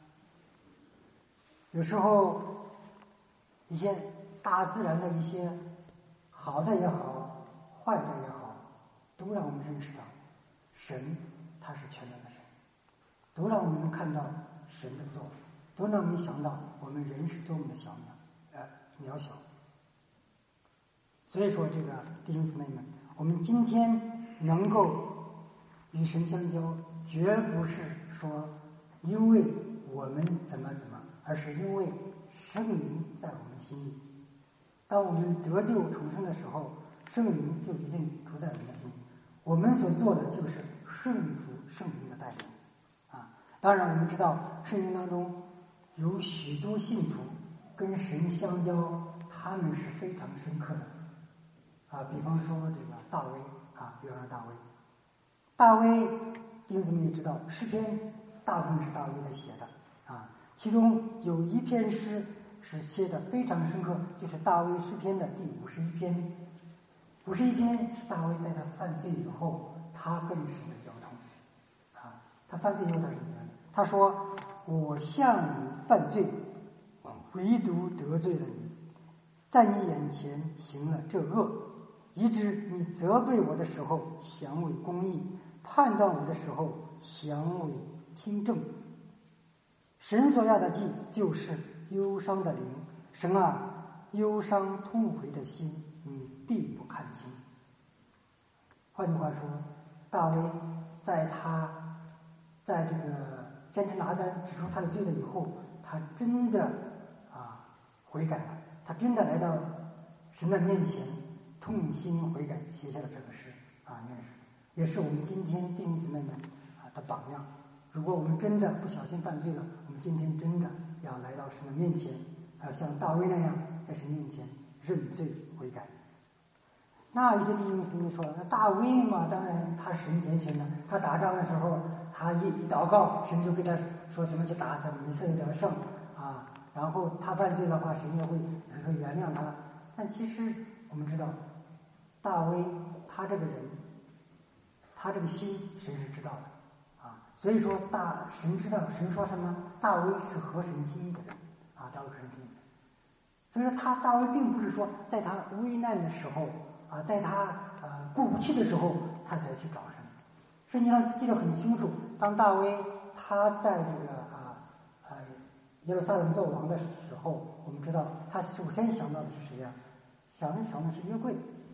有时候一些大自然的一些好的也好，坏的也好，都让我们认识到神他是全能的神，都让我们能看到神的作为，都让我们想到我们人是多么的小渺呃渺小。所以说这个弟兄姊妹们，我们今天能够与神相交，绝不是说因为我们怎么怎么，而是因为圣灵在我们心里。当我们得救重生的时候，圣灵就一定住在我们的心里。我们所做的就是顺服圣灵的带领啊。当然我们知道圣经当中有许多信徒跟神相交，他们是非常深刻的啊。比方说这个大卫啊，比方说大卫，大卫弟兄姊妹也知道，诗篇大部分是大卫在写的啊，其中有一篇诗是写的非常深刻，就是大卫诗篇的第五十一篇。五十一篇是大卫在他犯罪以后，他跟神的交通啊。他犯罪以后他什么样？他说：“我向你犯罪，唯独得罪了你，在你眼前行了这恶，以致你责备我的时候想为公义，判断我的时候想为清正。神所要的祭就是忧伤的灵，神啊，忧伤痛悔的心你并不看清。”换句话说，大卫在他在这个先知拿单指出他的罪了以后，他真的啊悔改了，他真的来到神的面前，痛心悔改，写下了这个诗啊，愿是也是我们今天弟兄姊妹们啊的榜样。如果我们真的不小心犯罪了，我们今天真的要来到神的面前，要像大卫那样在神面前认罪悔改。那有些弟兄姊妹说，那大卫嘛，当然他神拣选的，他打仗的时候，他一一祷告，神就跟他说怎么去打，怎么以色列得胜啊。然后他犯罪的话，神也会也会原谅他。但其实我们知道，大卫他这个人，他这个心神是知道的啊。所以说大神知道，神说什么，大卫是合神心意的人啊，大卫合神心意的人。所以说他大卫并不是说在他危难的时候啊，在他呃过不去的时候，他才去找神。圣经上记得很清楚，当大卫他在这个啊呃耶路撒冷做王的时候，我们知道他首先想到的是谁呀？想的想的是约柜，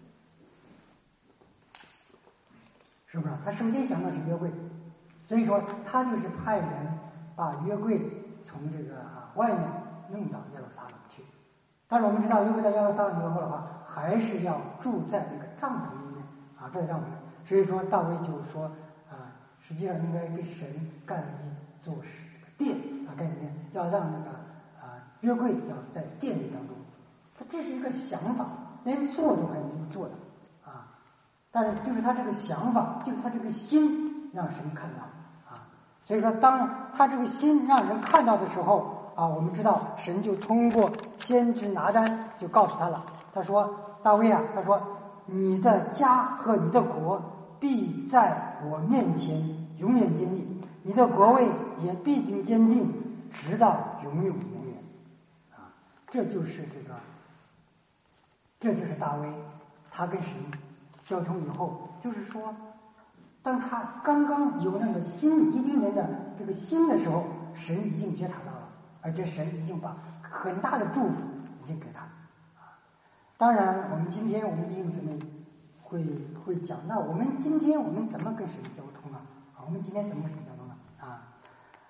是不是？他首先想到是约柜，所以说他就是派人把约柜从这个啊外面弄到耶路撒冷去。但是我们知道，约柜到耶路撒冷以后的话，还是要住在这个帐篷里面啊，住在帐篷里。所以说大卫就是说啊，实际上应该给神干一座殿啊，盖殿，要让那个啊约柜要在殿里当中。这是一个想法，连做都还没有做的啊。但是就是他这个想法，就是他这个心让神看到啊。所以说，当他这个心让人看到的时候啊，我们知道神就通过先知拿单就告诉他了。他说：“大卫啊，他说你的家和你的国必在我面前永远坚立，你的国位也必定坚定，直到永永远远。”啊，这就是这个，这就是大卫他跟神交通以后，就是说，当他刚刚有那个心一丁点的这个心的时候，神已经觉察到了，而且神已经把很大的祝福已经给他。啊，当然，我们今天我们弟兄姊妹会会讲，那我们今天我们怎么跟神交通呢？啊，我们今天怎么跟神交通呢？啊，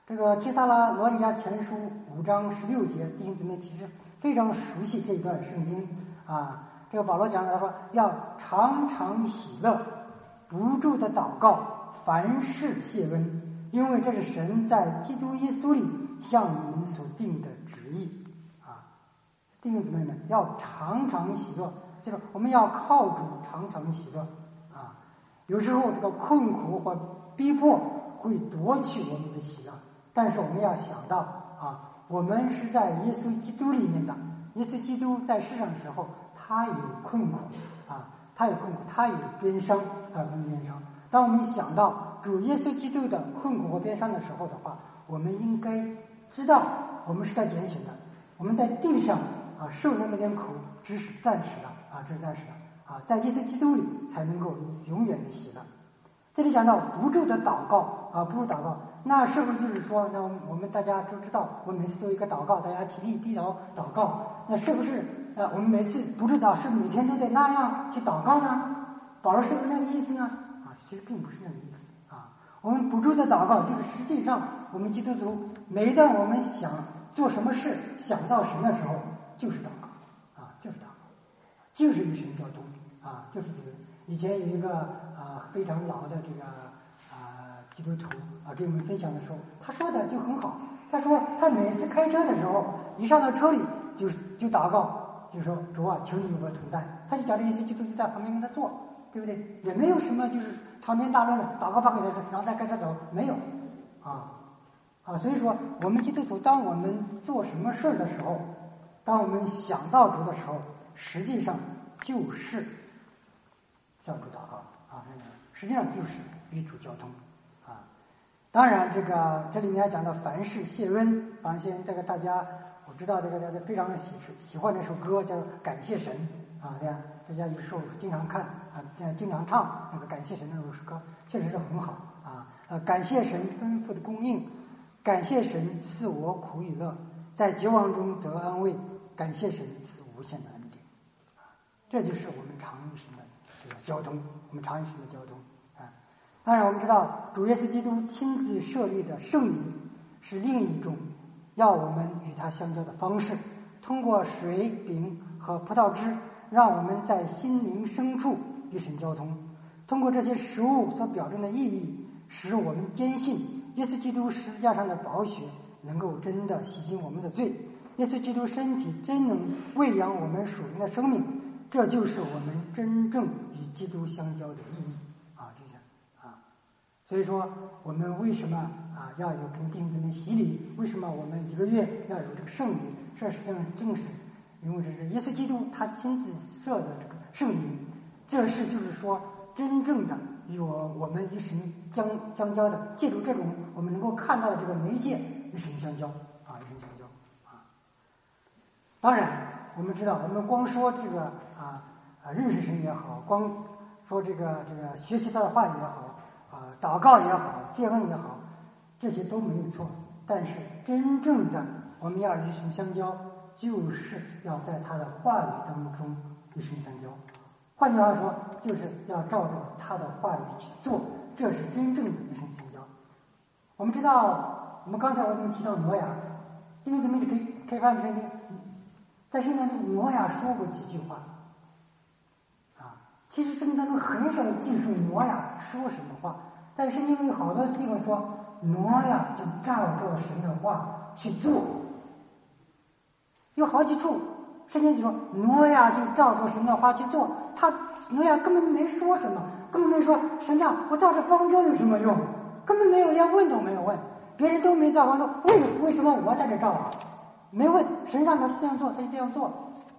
这个帖撒罗尼迦前书五章十六节，弟兄姊妹其实非常熟悉这一段圣经啊。这个保罗讲的，他说要常常喜乐，不住的祷告，凡事谢恩，因为这是神在基督耶稣里向你们所定的旨意啊。弟兄姊妹们，要常常喜乐，就是我们要靠主常常喜乐啊。有时候这个困苦或逼迫会夺去我们的喜乐，但是我们要想到啊，我们是在耶稣基督里面的。耶稣基督在世上的时候，他有困苦啊，他有困苦，他有鞭伤啊，有鞭伤。当我们想到主耶稣基督的困苦和鞭伤的时候的话，我们应该知道我们是在拣选的，我们在地上啊受那么点苦，只是暂时的啊，这是暂时的啊，在耶稣基督里才能够永远的喜乐。这里讲到不住的祷告啊，不住祷告，那是不是就是说，那我们大家都知道，我每次做一个祷告，大家起立低头祷告，那是不是呃，我们每次不知道是每天都得那样去祷告呢？保罗是不是那个意思呢？啊，其实并不是那个意思啊。我们不住的祷告，就是实际上我们基督徒每一旦我们想做什么事，想到神的时候，就是祷告啊，就是祷告，就是与神交通啊，就是这个。以前有一个啊、呃、非常老的这个啊、呃、基督徒啊给我们分享的时候，他说的就很好。他说他每次开车的时候，一上到车里就就祷告，就说主啊，求你与我同在。他就讲这意思，基督就在旁边跟他做，对不对？也没有什么就是长篇大论的祷告半个小时，然后再开车走，没有啊啊。所以说，我们基督徒当我们做什么事的时候，当我们想到主的时候，实际上就是向主祷告啊，实际上就是与主交通啊。当然，这个这里面还讲到凡事谢恩，凡事谢恩，这个大家我知道，这个大家非常喜喜欢这首歌，叫感谢神啊，对呀，大家有时候经常看啊，经常唱那个感谢神的那首歌，确实是很好啊。呃，感谢神丰富的供应，感谢神赐我苦与乐，在绝望中得安慰，感谢神赐无限的恩典啊，这就是我们常与神的这个交通，我们常与神的交通啊。当然，我们知道主耶稣基督亲自设立的圣礼是另一种要我们与他相交的方式，通过水、饼和葡萄汁，让我们在心灵深处与神交通。通过这些食物所表征的意义，使我们坚信耶稣基督十字架上的宝血能够真的洗净我们的罪，耶稣基督身体真能喂养我们属灵的生命，这就是我们真正与基督相交的意义啊！这些啊，所以说我们为什么啊要有跟弟兄姊妹洗礼？为什么我们一个月要有这个圣礼？这实际上正是因为这是耶稣基督他亲自设的这个圣礼，这是就是说真正的与我我们与神相相交的，借助这种我们能够看到的这个媒介与神相交啊，与神相交啊。当然，我们知道，我们光说这个啊啊认识神也好，光说这个这个学习他的话语也好，啊祷告也好，戒恩也好，这些都没有错。但是真正的我们要与神相交，就是要在他的话语当中与神相交。换句话说，就是要照着他的话语去做，这是真正的与神相交。我们知道，我们刚才我们提到挪亚，弟兄姊妹可以可以发现，在圣经当中挪亚说过几句话啊。其实圣经当中很少记述挪亚说什么话，但是圣经有好多地方说挪亚就照着神的话去做，有好几处圣经就说挪亚就照着神的话去做，他挪亚根本没说什么，根本没说神啊，我造这方舟有什么用？根本没有，连问都没有问，别人都没造方舟，为为什么我在这造啊？没问，神让他这样做，他就这样做。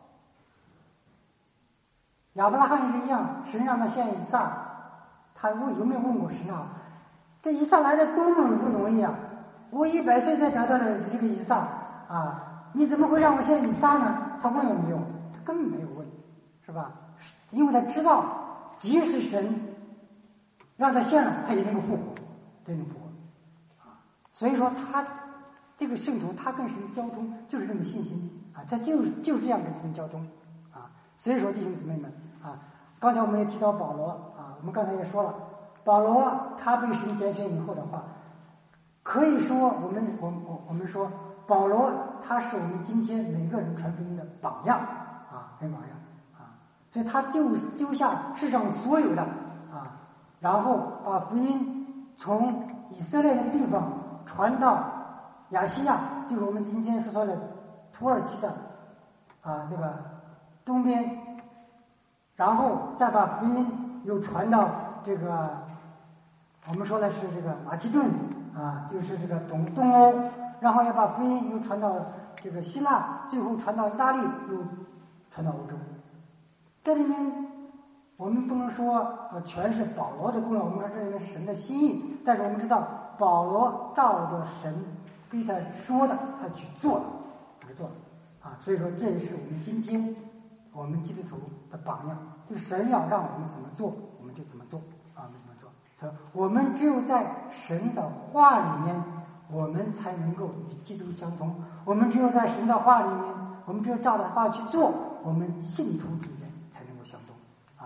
亚伯拉罕也是一样，神让他献以撒，他问有没有问过神啊？这以撒来的多么不容易啊！我一百岁才得到了这个以撒啊，你怎么会让我献以撒呢？他问了没有？他根本没有问，是吧？因为他知道，即使神让他献了，他也能够复活，真能复活啊！所以说他这个圣徒，他跟神交通就是这么信心啊，他就是就是这样跟神交通啊。所以说弟兄姊妹们啊，刚才我们也提到保罗啊，我们刚才也说了，保罗他被神拣选以后的话， 可以说我们我我我们说保罗他是我们今天每个人传福音的榜样啊，很榜样啊，所以他丢丢下世上所有的啊，然后把福音从以色列的地方传到亚细亚，就是我们今天所说的土耳其的啊那个东边，然后再把福音又传到这个我们说的是这个马其顿啊，就是这个东东欧，然后要把福音又传到这个希腊，最后传到意大利，又传到欧洲。这里面我们不能说呃全是保罗的功劳，我们说这里面是神的心意，但是我们知道保罗照着神对他说的，他去做了，去做了啊，所以说这也是我们今天我们基督徒的榜样，就是神要让我们怎么做，我们就怎么做啊，我们怎么做。我们只有在神的话里面，我们才能够与基督相同。我们只有在神的话里面，我们只有照着话去做，我们信徒之间才能够相同啊。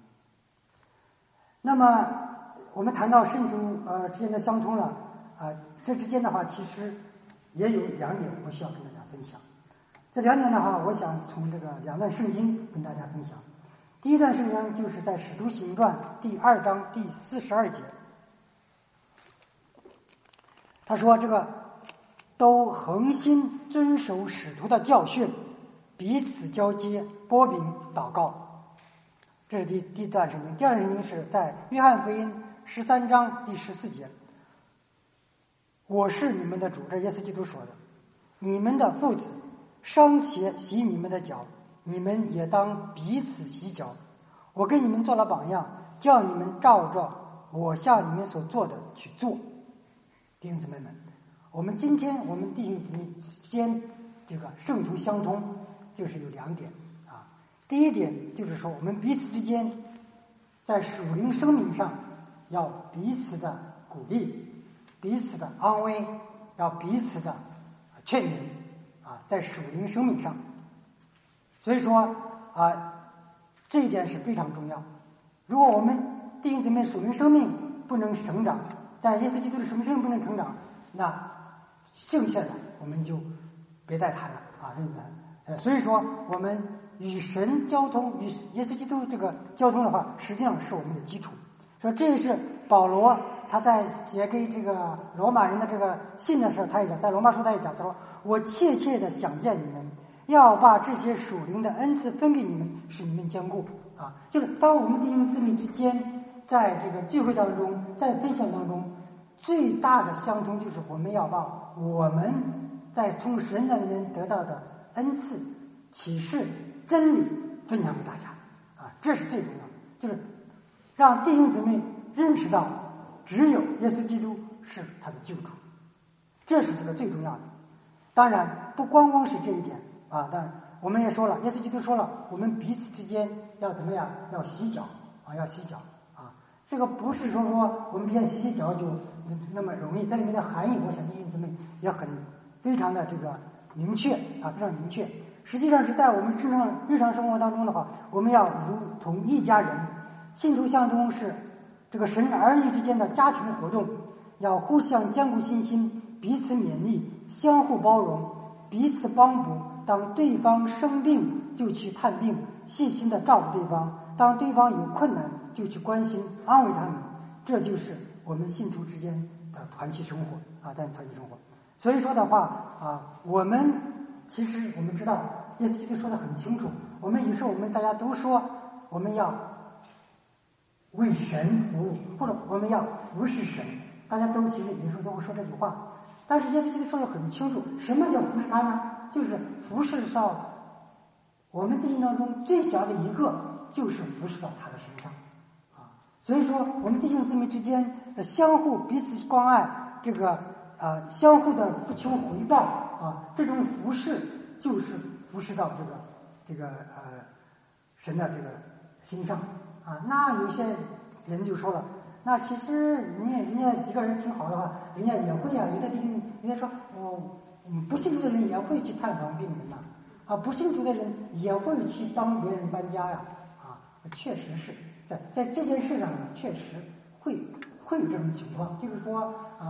那么我们谈到信徒呃之间的相通了啊，这之间的话其实也有两点我需要跟大家分享。这两点的话，我想从这个两段圣经跟大家分享。第一段圣经就是在《使徒行传》第二章第四十二节，他说：“这个都恒心遵守使徒的教训，彼此交接，波饼祷告。”这是第第一段圣经。第二段圣经是在《约翰福音》十三章第十四节：“我是你们的主。”这耶稣基督说的：“你们的父子尚且洗你们的脚，你们也当彼此洗脚。我给你们做了榜样，叫你们照着我向你们所做的去做。”弟兄姊妹们，我们今天我们弟兄姊妹之间这个圣徒相通，就是有两点啊。第一点就是说，我们彼此之间在属灵生命上要彼此的鼓励，彼此的安慰，要彼此的劝勉啊，在属灵生命上。所以说啊，这一点是非常重要。如果我们弟兄姊妹属灵生命不能成长，在耶稣基督的属灵生命不能成长，那剩下的我们就别再谈了啊，这难。呃，所以说我们与神交通，与耶稣基督这个交通的话，实际上是我们的基础。说这也是保罗他在写给这个罗马人的这个信的时候，他也讲，在罗马书他也讲，他说：“我切切的想见你们，要把这些属灵的恩赐分给你们，使你们坚固。”啊，就是当我们弟兄姊妹之间在这个聚会当中，在分享当中，最大的相通就是我们要把我们在从神那里面得到的恩赐、启示、真理分享给大家啊，这是最重要的，就是让弟兄姊妹认识到只有耶稣基督是他的救主，这是这个最重要的。当然不光光是这一点啊，当然我们也说了，耶稣基督说了，我们彼此之间要怎么样？要洗脚啊，要洗脚啊。这个不是说说我们之间洗洗脚就那么容易，这里面的含义，我想弟兄姊妹也很非常的这个明确啊，非常明确。实际上是在我们日常日常生活当中的话，我们要如同一家人，信徒相通是这个神儿女之间的家庭活动，要互相坚固信心，彼此勉励，相互包容，彼此帮补。当对方生病就去探病，细心的照顾对方；当对方有困难就去关心安慰他们。这就是我们信徒之间的团契生活啊，但团契生活。所以说的话啊，我们其实我们知道耶稣基督说的很清楚，我们有时候我们大家都说我们要为神服务，或者我们要服侍神，大家都其实有时候都会说这句话。但是耶稣基督说的很清楚，什么叫服侍他呢？就是服侍到我们弟兄当中最小的一个，就是服侍到他的身上啊。所以说我们弟兄姊妹之间的相互彼此关爱，这个呃相互的不求回报啊，这种服侍就是服侍到这个这个呃神的这个心上啊。那有些人就说了，那其实人家人家几个人挺好的话，人家也会啊，有的弟兄人家说我。嗯，不信主的人也会去探访病人呐，啊，不信主的人也会去帮别人搬家呀，啊，确实是在在这件事上呢，确实会会有这种情况，就是说啊，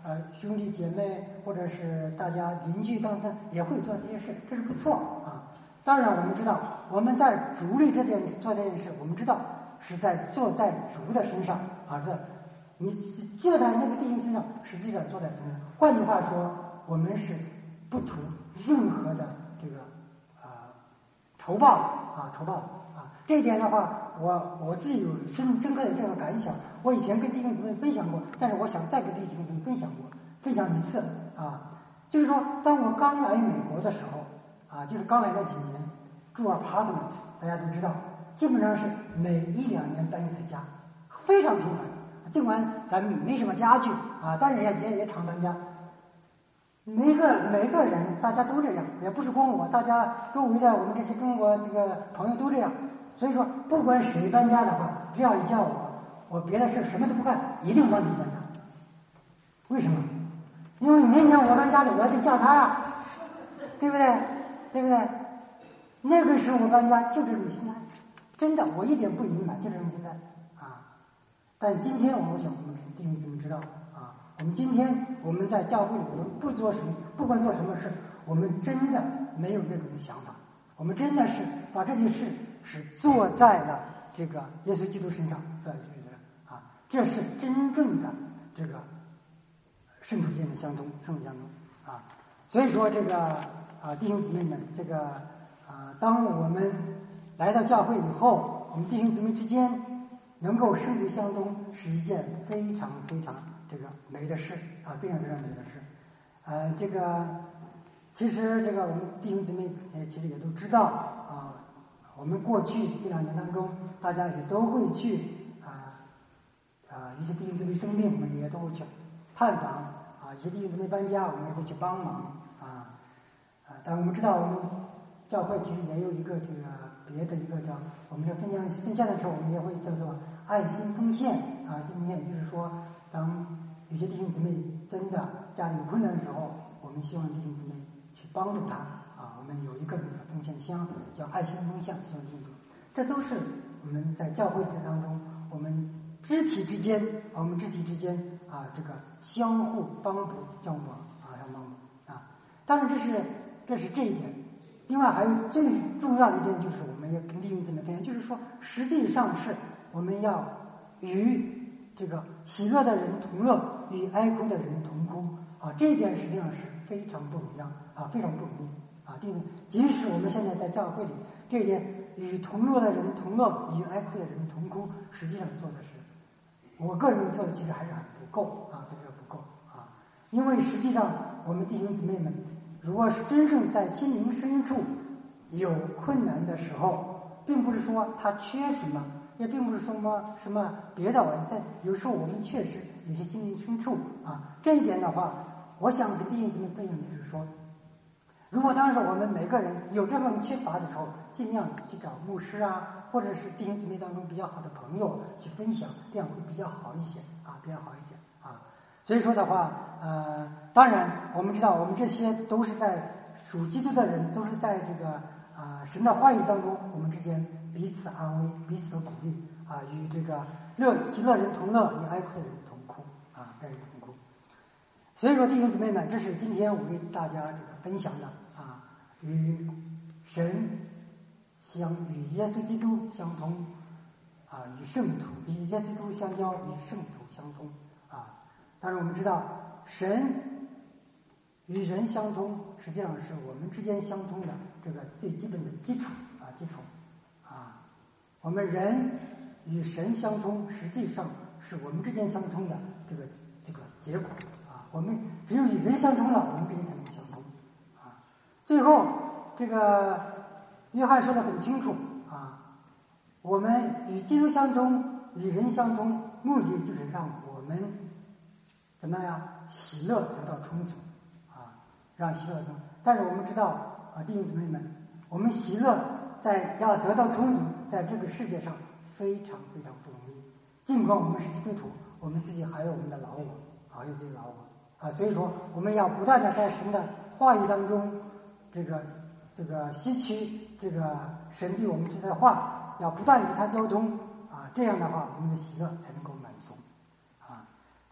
呃兄弟姐妹或者是大家邻居当中也会做这些事，这是不错啊。当然我们知道我们在主里这件做这件事，我们知道是在做在主的身上啊，这你坐在那个弟兄身上，实际上坐在身上。换句话说，我们是不图任何的这个啊、呃、酬报啊酬报啊。这一点的话，我我自己有深深刻的这个感想。我以前跟弟兄姊妹分享过，但是我想再跟弟兄姊妹分享过，分享一次啊。就是说，当我刚来美国的时候啊，就是刚来那几年住 apartment， 大家都知道，基本上是每一两年搬一次家，非常频繁。尽管咱们没什么家具啊，但是也也也常搬家。每个每个人大家都这样，也不是光我，大家周围的我们这些中国这个朋友都这样。所以说，不管谁搬家的话，只要一叫我，我别的事什么都不干，一定帮你搬家。为什么？因为明年我搬家里，我得叫他呀，对不对？对不对？那个时候我搬家就这种心态，真的，我一点不隐瞒，就这种心态啊。但今天我想我们弟兄姊妹知道啊，我们今天我们在教会里，我们不做什么，不管做什么事，我们真的没有这种想法，我们真的是把这件事是做在了这个耶稣基督身上，对对对啊，这是真正的这个圣徒间的相通，圣徒相通啊。所以说这个啊弟兄姊妹们，这个啊当我们来到教会以后，我们弟兄姊妹之间能够圣徒相通，是一件非常非常这个美的事啊，非常非常美的事。呃，这个其实这个我们弟兄姊妹也其实也都知道啊，我们过去一两年当中，大家也都会去啊啊一些弟兄姊妹生病，我们也都会去探访啊，一些弟兄姊妹搬家，我们也会去帮忙啊啊。但我们知道，我们教会其实也有一个这个别的一个叫我们在分享分享的时候，我们也会叫做爱心奉献啊，爱心奉献就是说，当有些弟兄姊妹真的家里有困难的时候，我们希望弟兄姊妹去帮助他啊。我们有一个奉献箱叫爱心奉献，希望弟兄，这都是我们在教会当中，我们肢体之间，我们肢体之间啊，这个相互帮助、交往啊，相互帮助啊。当然，这是这是这一点。另外还有最重要的一点，就是我们要跟弟兄姊妹分享，就是说，实际上是我们要与这个喜乐的人同乐，与哀哭的人同哭啊。这一点实际上是非常不一样啊，非常不容易啊。第即使我们现在在教会里，这一点与同乐的人同乐，与哀哭的人同哭，实际上做的是，我个人做的其实还是很不够啊，这个不够啊。因为实际上我们弟兄姊妹们，如果是真正在心灵深处有困难的时候，并不是说他缺什么，也并不是说什么什么别的问题，但有时候我们确实有些心灵深处啊。这一点的话，我想跟弟兄姊妹分享的就是说，如果当时我们每个人有这种缺乏的时候，尽量去找牧师啊，或者是弟兄姊妹当中比较好的朋友去分享，这样会比较好一些啊，比较好一些啊。所以说的话，呃，当然我们知道，我们这些都是在属基督的人，都是在这个啊、呃、神的话语当中，我们之间彼此安慰，彼此鼓励啊，与这个乐喜乐人同乐，与哀哭的人同哭啊，跟人同哭。所以说，弟兄姊妹们，这是今天我为大家这个分享的啊，与神相与耶稣基督相通啊，与圣徒与耶稣基督相交，与圣徒相通啊。当然我们知道，神与人相通，实际上是我们之间相通的这个最基本的基础啊，基础啊。我们人与神相通，实际上是我们之间相通的这个这个结果啊。我们只有与人相通了，我们之间才能相通啊。最后，这个约翰说的很清楚啊，我们与基督相通，与人相通，目的就是让我们怎么样喜乐得到充足啊，让喜乐得到。但是我们知道啊，弟兄姊妹们，我们喜乐在要得到充足，在这个世界上非常非常不容易。尽管我们是基督徒，我们自己还有我们的老我，还有这些老我啊，所以说我们要不断的在神的话语当中，这个这个吸取这个神对我们说的话，要不断与他交通啊，这样的话，我们的喜乐才能够满足啊。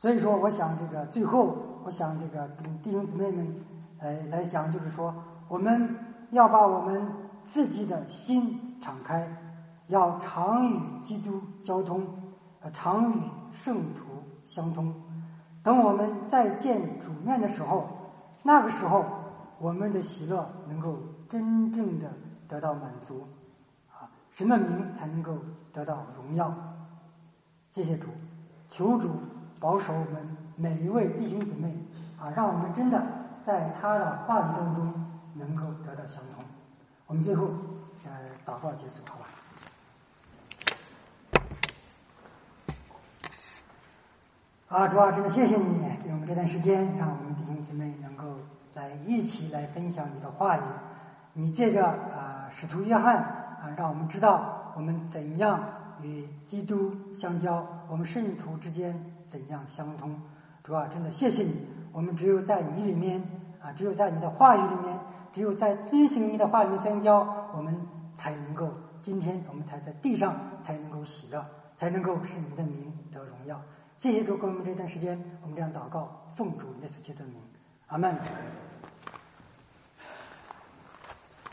所以说，我想这个最后，我想这个跟弟兄姊妹们呃来讲，就是说，我们要把我们自己的心敞开，要常与基督交通，常与圣徒相通。等我们再见主面的时候，那个时候我们的喜乐能够真正的得到满足，啊，神的名才能够得到荣耀。谢谢主，求主保守我们每一位弟兄姊妹啊，让我们真的在他的话语当中能够得到相通。我们最后呃祷告结束，好吧？啊，主啊，真的谢谢你给我们这段时间，让我们弟兄姊妹能够来一起来分享你的话语。你借着啊使徒约翰啊，让我们知道我们怎样与基督相交，我们圣徒之间怎样相通。主啊，真的谢谢你，我们只有在你里面啊，只有在你的话语里面，只有在遵行你的话语里面相交，我们才能够今天我们才在地上才能够喜乐，才能够使你的名得荣耀。谢谢主给我们这段时间，我们这样祷告，奉主耶稣基督的名，阿门。